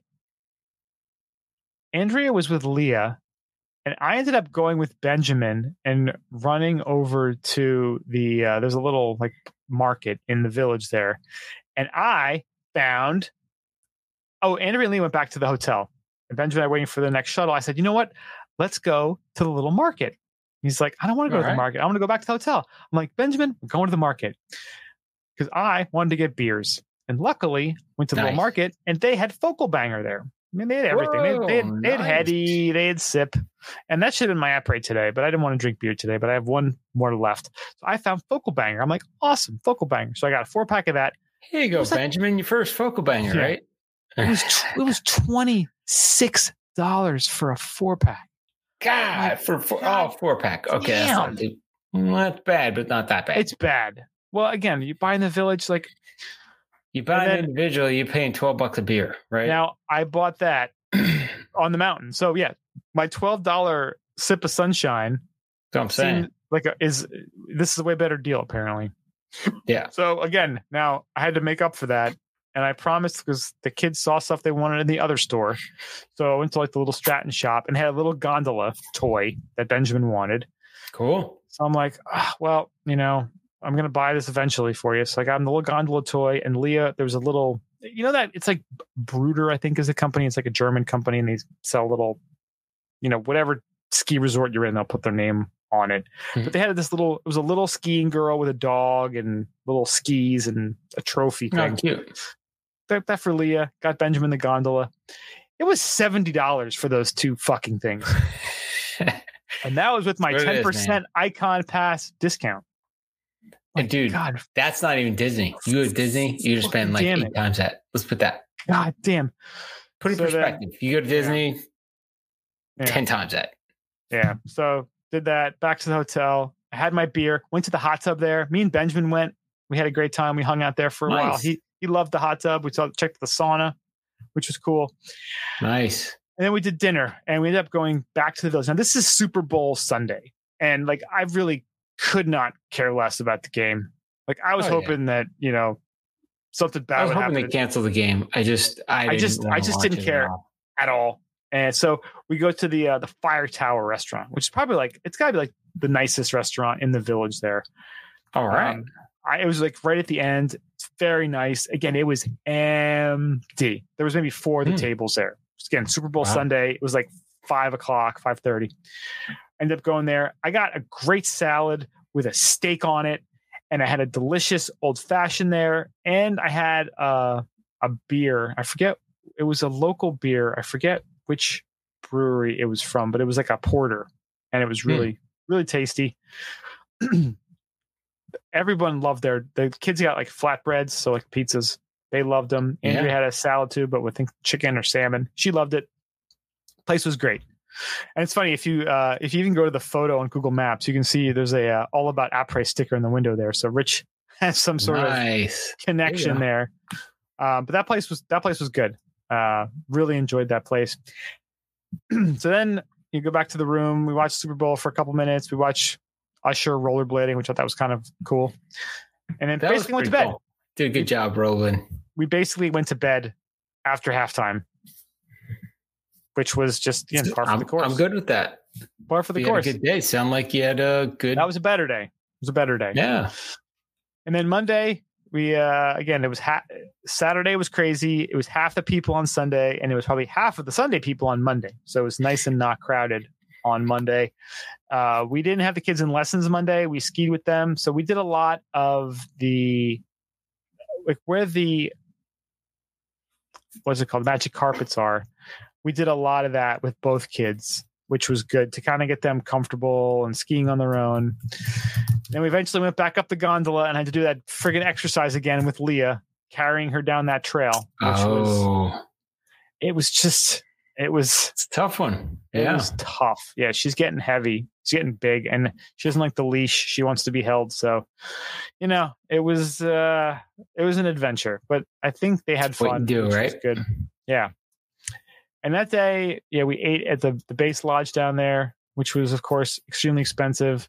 Andrea was with Leah, and I ended up going with Benjamin and running over to the. Uh, there's a little like market in the village there, and I found. Oh, Andrea and Leah went back to the hotel, and Benjamin and I were waiting for the next shuttle. I said, "You know what? Let's go to the little market." He's like, I don't want to go All to the right. market. I want to go back to the hotel. I'm like, Benjamin, we're going to the market. Because I wanted to get beers. And luckily, went to the nice. little market, and they had Focal Banger there. I mean, they had everything. Whoa, they, they, had, nice. they had Heady, they had Sip. And that should have been my après today, but I didn't want to drink beer today, but I have one more left. So I found Focal Banger. I'm like, awesome, Focal Banger. So I got a four-pack of that. Here you go, Benjamin, like, your first Focal Banger, yeah. right? It was, it was twenty-six dollars for a four-pack. God, for four, oh, four pack. Okay, that's not, well, that's bad, but not that bad. It's bad. Well, again, you buy in the village, like you buy an individual, you're paying twelve bucks a beer, right? Now, I bought that on the mountain. So yeah, my twelve dollar sip of sunshine. That's what I'm saying. Seemed like a, is this is a way better deal apparently. Yeah. So again, now I had to make up for that, and I promised because the kids saw stuff they wanted in the other store. So I went to like the little Stratton shop and had a little gondola toy that Benjamin wanted. Cool. So I'm like, oh, well, you know, I'm going to buy this eventually for you. So I got him the little gondola toy, and Leah, there was a little, you know, that it's like Bruder, I think is a company. It's like a German company, and they sell little, you know, whatever ski resort you're in, they'll put their name on it. Mm-hmm. But they had this little, it was a little skiing girl with a dog and little skis and a trophy thing. Oh, cute. That, that for Leah. Got Benjamin the gondola. It was seventy dollars for those two fucking things. And that was with my ten percent is, Icon Pass discount. And dude, God, that's not even Disney. You go to Disney, you just spend like eight it. times that. Let's put that. God damn. Put it in so perspective. Then, you go to Disney, yeah. ten times that. Yeah. So did that. Back to the hotel. I had my beer. Went to the hot tub there. Me and Benjamin went. We had a great time. We hung out there for a nice. while. He he loved the hot tub. We saw checked the sauna, which was cool. Nice. And then we did dinner, and we ended up going back to the village. Now this is Super Bowl Sunday, and like I really could not care less about the game. Like I was oh, hoping yeah. that you know something bad. I was would hoping happen. they cancel the game. I just I, I just I just didn't care at all. And so we go to the uh, the Fire Tower restaurant, which is probably like it's got to be like the nicest restaurant in the village there. All right. Um, I, it was like right at the end. It's very nice. Again, it was empty. There was maybe four of the mm. tables there. Again, Super Bowl wow. Sunday. It was like five o'clock, five thirty. Ended up going there. I got a great salad with a steak on it, and I had a delicious old fashioned there, and I had uh, a beer. I forget. It was a local beer. I forget which brewery it was from, but it was like a porter, and it was really, mm. really tasty. Everyone loved their, the kids got like flatbreads, so like pizzas. They loved them. Andrea yeah. had a salad too, but with I think chicken or salmon. She loved it. Place was great. And it's funny, if you uh, if you even go to the photo on Google Maps, you can see there's a uh, all about Après sticker in the window there. So Rich has some sort nice. of connection there. Um, but that place was that place was good. Uh, really enjoyed that place. So then you go back to the room. We watch Super Bowl for a couple minutes. We watch Usher rollerblading, which I thought was kind of cool. And then that basically went to bed. Cool. Did a good job, Roland. We basically went to bed after halftime, which was just you know, par for I'm, the course. I'm good with that. Par for the you course. Had a good day. Sound like you had a good. That was a better day. It was a better day. Yeah. And then Monday, we uh, again it was ha- Saturday was crazy. It was half the people on Sunday, and it was probably half of the Sunday people on Monday. So it was nice and not crowded on Monday. Uh, we didn't have the kids in lessons Monday. We skied with them, so we did a lot of the like where the what's it called magic carpets are. We did a lot of that with both kids, which was good to kind of get them comfortable and skiing on their own. Then we eventually went back up the gondola and had to do that friggin' exercise again with Leah, carrying her down that trail. Which oh, was, it was just, it was it's a tough one. It yeah. was tough. Yeah. She's getting heavy. She's getting big, and she doesn't like the leash. She wants to be held. So, you know, it was, uh, it was an adventure, but I think they had fun. What you do, right? Good. Yeah. And that day, yeah, we ate at the, the base lodge down there, which was, of course, extremely expensive.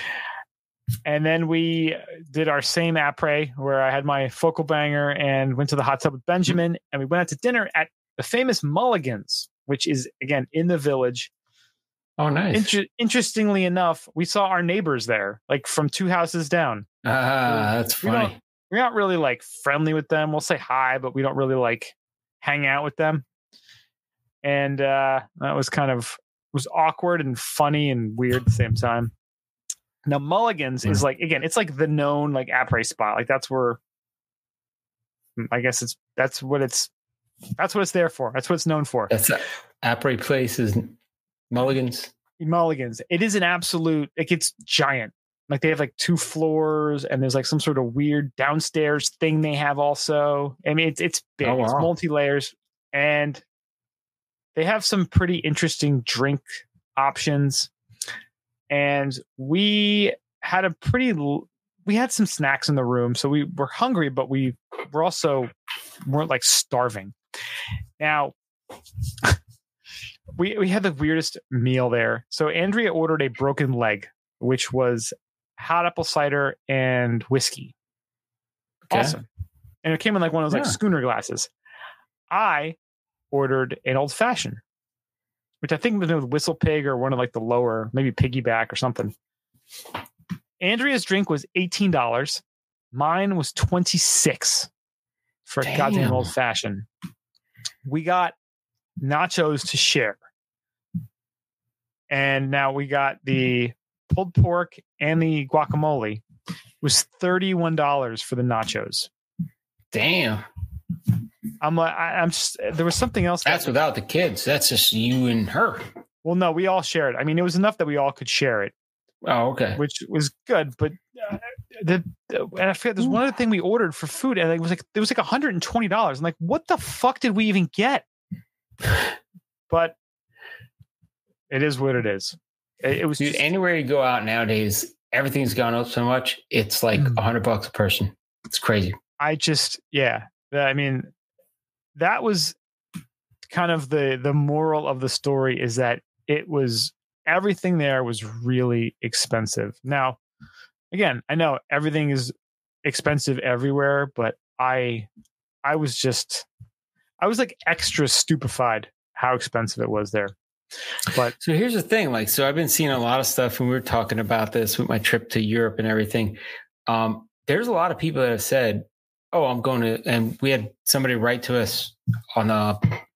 And then we did our same après where I had my focal banger and went to the hot tub with Benjamin. And we went out to dinner at the famous Mulligan's, which is, again, in the village. Oh, nice. Inter- interestingly enough, we saw our neighbors there, like from two houses down. Ah, that's we funny. We're not really like friendly with them. We'll say hi, but we don't really like hang out with them. And uh, that was kind of was awkward and funny and weird at the same time. Now Mulligan's mm. is like, again, it's like the known like après spot. Like that's where I guess it's that's what it's that's what it's there for. That's what it's known for. That's a, après place is Mulligan's. Mulligan's. It is an absolute. Like it's giant. Like they have like two floors, and there's like some sort of weird downstairs thing they have also. I mean, it's it's big. Oh, wow. It's multi layers, and they have some pretty interesting drink options. And we had a pretty, we had some snacks in the room. So we were hungry, but we were also weren't like starving. Now, we we had the weirdest meal there. So Andrea ordered a broken leg, which was hot apple cider and whiskey. Okay. Awesome. And it came in like one of those Yeah. like schooner glasses. I ordered an old fashioned, which I think was with Whistle Pig or one of like the lower, maybe Piggyback or something. Andrea's drink was eighteen dollars. Mine was twenty-six dollars for a Damn. goddamn old fashioned. We got nachos to share. And now we got the pulled pork and the guacamole. It was thirty-one dollars for the nachos. Damn. I'm like, I, I'm just, there was something else. That's that, without the kids. That's just you and her. well, no, we all shared. I mean, it was enough that we all could share it, Oh, okay. which was good. But uh, the, the and I forget there's one other thing we ordered for food, and it was like it was like one hundred twenty dollars. I'm like, what the fuck did we even get? But it is what it is. It, it was Dude, just, anywhere you go out nowadays, everything's gone up so much. It's like a Mm. hundred bucks a person. It's crazy. I just, yeah. I mean, that was kind of the the moral of the story is that it was everything there was really expensive. Now, again, I know everything is expensive everywhere, but I I was just I was like extra stupefied how expensive it was there. But So here's the thing. Like, so I've been seeing a lot of stuff, and we were talking about this with my trip to Europe and everything. Um, there's a lot of people that have said, "Oh, I'm going to," and we had somebody write to us on the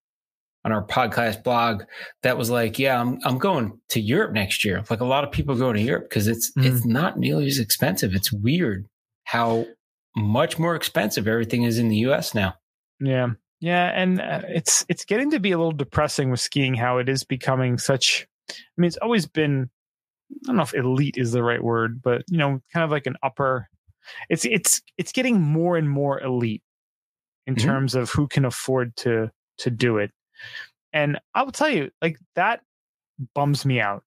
on our podcast blog that was like, "Yeah, I'm I'm going to Europe next year." Like a lot of people go to Europe because it's Mhm. it's not nearly as expensive. It's weird how much more expensive everything is in the U S now. yeah. Yeah, and uh, it's it's getting to be a little depressing with skiing how it is becoming such I mean, it's always been I don't know if elite is the right word, but you know, kind of like an upper it's it's it's getting more and more elite in Mhm. terms of who can afford to to do it. And I will tell you, like that bums me out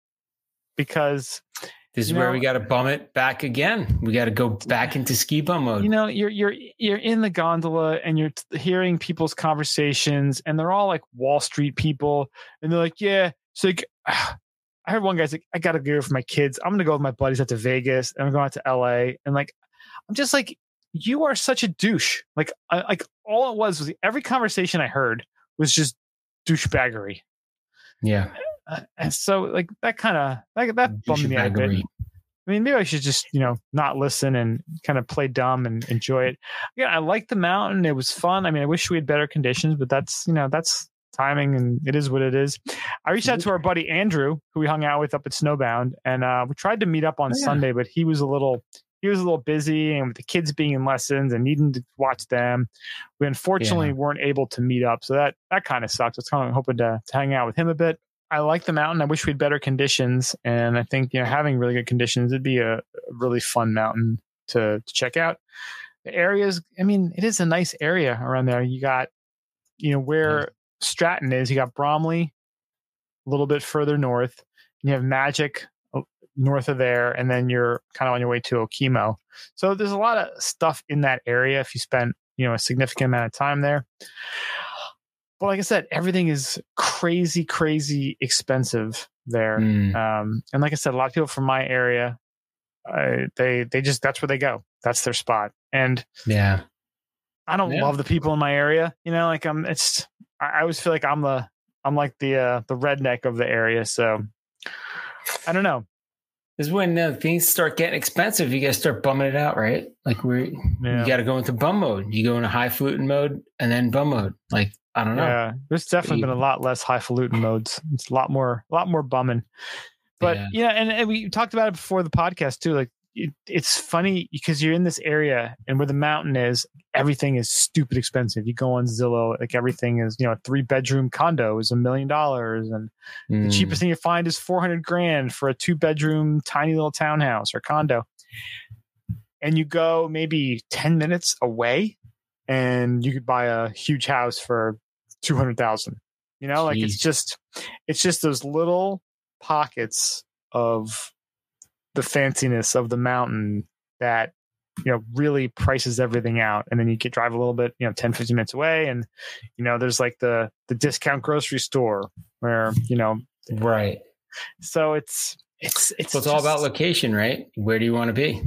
because This is You where know- we got to bum it back again. We got to go back into ski bum mode. you know you're you're you're in the gondola and you're t- hearing people's conversations and they're all like Wall Street people and they're like, yeah, so like, I heard one guy's like, I gotta go for my kids. I'm gonna go with my buddies out to Vegas and I'm going out to L A and like I'm just like, you are such a douche. Like I, like all it was was every conversation I heard was just douchebaggery. yeah. Uh, and so like that kind of that that bummed me out a bit. Douchebaggery. I mean, maybe I should just, you know, not listen and kind of play dumb and enjoy it. Yeah, I liked the mountain. It was fun. I mean, I wish we had better conditions, but that's, you know, that's timing and it is what it is. I reached out to our buddy Andrew, who we hung out with up at Snowbound, and uh, we tried to meet up on Oh, yeah. Sunday, but he was a little he was a little busy and with the kids being in lessons and needing to watch them. We unfortunately Yeah. weren't able to meet up. So that that kind of sucks. I was kind of hoping to, to hang out with him a bit. I like the mountain. I wish we had better conditions. And I think, you know, having really good conditions, it'd be a, a really fun mountain to, to check out. The areas, I mean, it is a nice area around there. You got, you know, where Stratton is, you got Bromley a little bit further north. You have Magic north of there, and then you're kind of on your way to Okemo. So there's a lot of stuff in that area if you spend, you know, a significant amount of time there. But like I said, everything is crazy, crazy expensive there. Mm. Um, and like I said, a lot of people from my area, uh, they they just that's where they go. That's their spot. And Yeah. I don't Yeah. love the people in my area. You know, like I'm. It's I, I always feel like I'm the I'm like the uh, the redneck of the area. So I don't know. This is when uh, things start getting expensive. You got to start bumming it out, right? Like we're Yeah. you got to go into bum mode. You go into highfalutin mode and then bum mode. Like I don't know. Yeah, there's definitely been a lot less highfalutin modes. It's a lot more, a lot more bumming. But Yeah. yeah, and, and we talked about it before the podcast too. Like it, it's funny because you're in this area and where the mountain is, everything is stupid expensive. You go on Zillow, like everything is, you know, a three bedroom condo is a million dollars, and the Mm. cheapest thing you find is four hundred grand for a two bedroom tiny little townhouse or condo. And you go maybe ten minutes away, and you could buy a huge house for two hundred thousand. You know, like it's Jeez. just, it's just those little pockets of the fanciness of the mountain that you know, really prices everything out. And then you could drive a little bit, you know, ten, fifteen minutes away. And, you know, there's like the, the discount grocery store where, you know, right. So it's, it's, it's, well, it's just, all about location, right? Where do you want to be?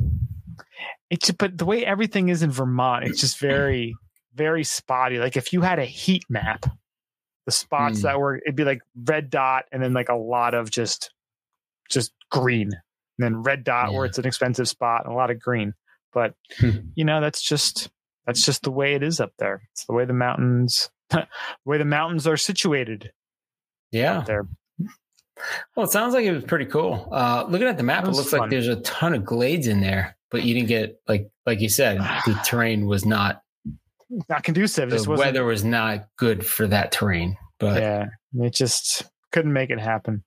It's, but the way everything is in Vermont, it's just very, very spotty. Like if you had a heat map, the spots mm. that were, it'd be like red dot and then like a lot of just, just green. And then red dot yeah. where it's an expensive spot and a lot of green. But, hmm. you know, that's just, that's just the way it is up there. It's the way the mountains, the way the mountains are situated. Yeah. There. Well, it sounds like it was pretty cool. Uh, looking at the map, it, it looks fun. Like there's a ton of glades in there, but you didn't get, like, like you said, the terrain was not, not conducive. The just weather was not good for that terrain, but yeah, it just couldn't make it happen.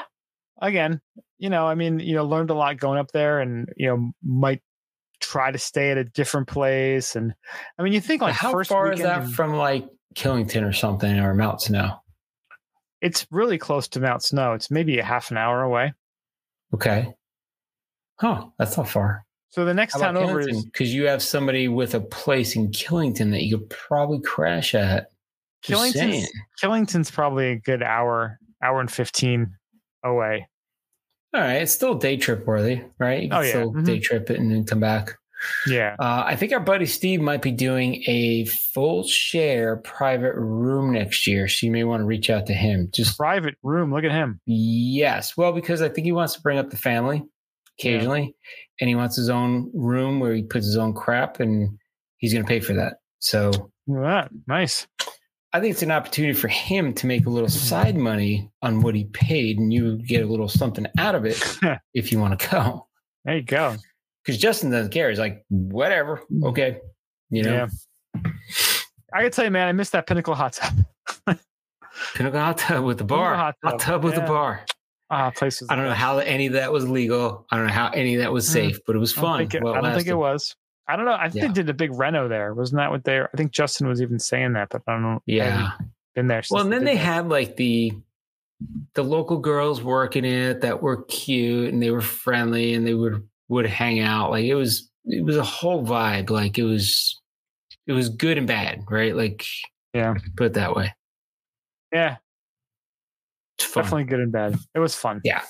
Again, you know, I mean, you know, learned a lot going up there and, you know, might try to stay at a different place. And I mean, you think like how first far is that in, from like Killington or something or Mount Snow? It's really close to Mount Snow. It's maybe a half an hour away. Okay. Huh. That's not far. So the next town over is because you have somebody with a place in Killington that you could probably crash at. Killington's, Killington's probably a good hour, hour and fifteen away. All right, it's still day trip worthy, right? You can oh, yeah. still mm-hmm. day trip it and then come back. Yeah. Uh, I think our buddy Steve might be doing a full share private room next year. So you may want to reach out to him. Just private room. Look at him. Yes. Well, because I think he wants to bring up the family occasionally yeah. and he wants his own room where he puts his own crap and he's going to pay for that. So yeah, nice. I think it's an opportunity for him to make a little side money on what he paid and you get a little something out of it if you want to go. There you go. Because Justin doesn't care. He's like, whatever. Okay. You know? Yeah. I can tell you, man, I missed that Pinnacle hot tub. Pinnacle hot tub with the bar. Hot tub, hot tub with yeah. the bar. Ah, places. I don't know how any of that was legal. I don't know how any of that was safe, mm. but it was fun. I don't think it, well, I don't think it was. I don't know. I think yeah. they did a big reno there. Wasn't that what they were? I think Justin was even saying that, but I don't know. Yeah. Been there. Well, and then they that. had like the the local girls working it that were cute and they were friendly and they would would hang out. Like it was it was a whole vibe. Like it was it was good and bad, right? Like yeah, put it that way. Yeah. Definitely good and bad. It was fun. Yeah.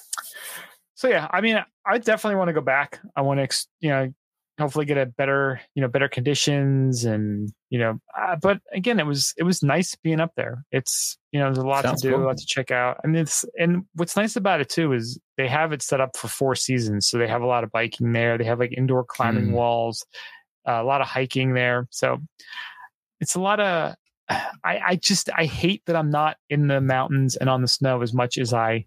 So yeah, I mean, I definitely want to go back. I want to, you know, hopefully get a better, you know, better conditions and, you know, uh, but again, it was, it was nice being up there. It's, you know, there's a lot Sounds to do, cool. a lot to check out. I mean, it's, and what's nice about it too, is they have it set up for four seasons. So they have a lot of biking there. They have like indoor climbing mm. walls, uh, a lot of hiking there. So it's a lot of, I, I just, I hate that I'm not in the mountains and on the snow as much as I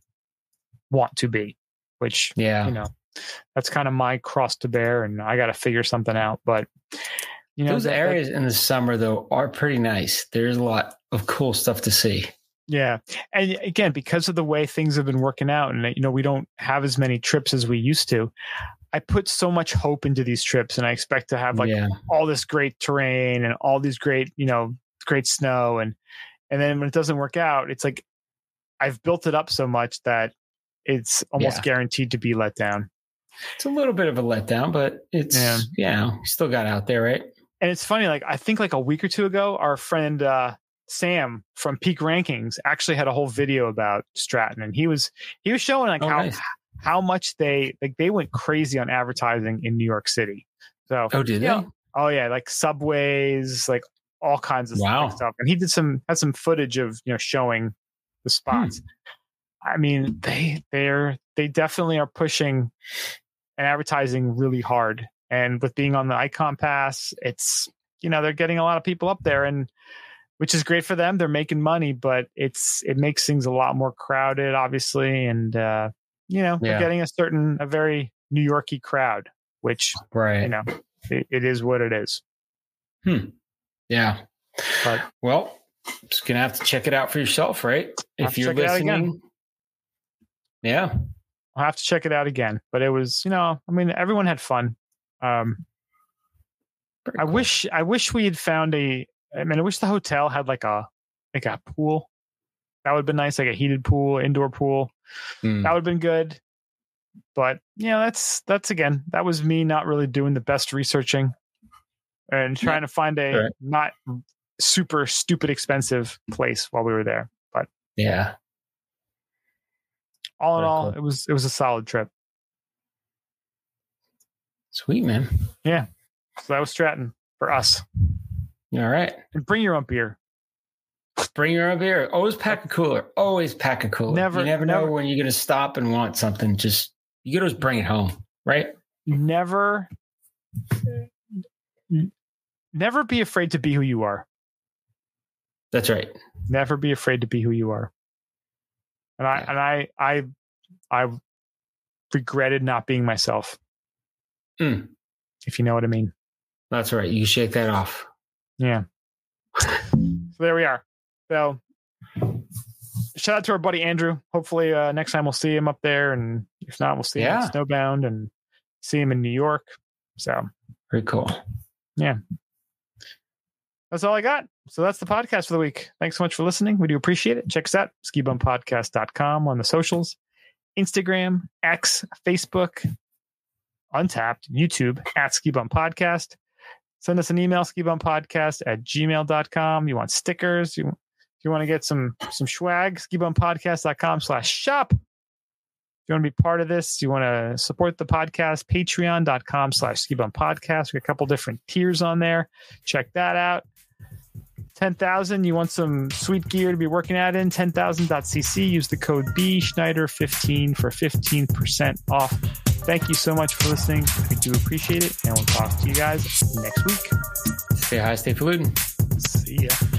want to be, which, yeah, you know, that's kind of my cross to bear and I got to figure something out. But, you know, those that, areas that, in the summer though are pretty nice. There's a lot of cool stuff to see. Yeah. And again, because of the way things have been working out and, you know, we don't have as many trips as we used to. I put so much hope into these trips and I expect to have like yeah. all this great terrain and all these great, you know, great snow. And, and then when it doesn't work out, it's like, I've built it up so much that it's almost yeah. guaranteed to be let down. It's a little bit of a letdown, but it's, yeah, yeah you still got out there, right? And it's funny, like, I think like a week or two ago, our friend uh, Sam from Peak Rankings actually had a whole video about Stratton. And he was, he was showing like oh, how, nice. how much they, like they went crazy on advertising in New York City. So, oh, did they? Know, oh yeah. Like subways, like all kinds of wow. stuff. And he did some, had some footage of, you know, showing the spots. Hmm. I mean, they, they're, they definitely are pushing and advertising really hard. And with being on the Icon Pass, it's, you know, they're getting a lot of people up there and which is great for them. They're making money, but it's, it makes things a lot more crowded, obviously. And, uh, you know, yeah. they're getting a certain, a very New York-y crowd, which, right. you know, it, it is what it is. Hmm. Yeah. But, well, just going to have to check it out for yourself, right? If you're listening. Yeah. I'll have to check it out again, but it was, you know, I mean, everyone had fun. Um, I cool. wish, I wish we had found a, I mean, I wish the hotel had like a, like a pool. That would have been nice. Like a heated pool, indoor pool. Mm. That would have been good. but you know, that's that's again, that was me not really doing the best researching and trying yeah. to find a right. not super stupid expensive place while we were there. But yeah, all in Very all, cool. it was it was a solid trip. Sweet, man. Yeah. So that was Stratton for us. All right. And bring your own beer. Bring your own beer. Always pack a cooler. Always pack a cooler. Never. You never, never know when you're going to stop and want something. Just, you can always bring it home, right? Never, never be afraid to be who you are. That's right. Never be afraid to be who you are. And I, yeah. and I, I, I regretted not being myself. Mm. If you know what I mean. That's right. You shake that off. Yeah. So there we are. So shout out to our buddy Andrew. Hopefully uh, next time we'll see him up there. And if not, we'll see yeah. him in Snowbound and see him in New York. So very cool. Yeah. That's all I got. So that's the podcast for the week. Thanks so much for listening. We do appreciate it. Check us out. ski bum podcast dot com on the socials. Instagram, X, Facebook, Untapped, YouTube at Ski Bum Podcast. Send us an email, skibumpodcast at gmail dot com. You want stickers? You, if you want to get some some swag, skibumpodcast dot com slash shop. If you want to be part of this, you want to support the podcast, patreon dot com slash skibumpodcast. We got a couple different tiers on there. Check that out. ten thousand, you want some sweet gear to be working out in, ten thousand dot c c. Use the code B Schneider fifteen for fifteen percent off. Thank you so much for listening. We do appreciate it, and we'll talk to you guys next week. Stay high, stay polluting. See ya.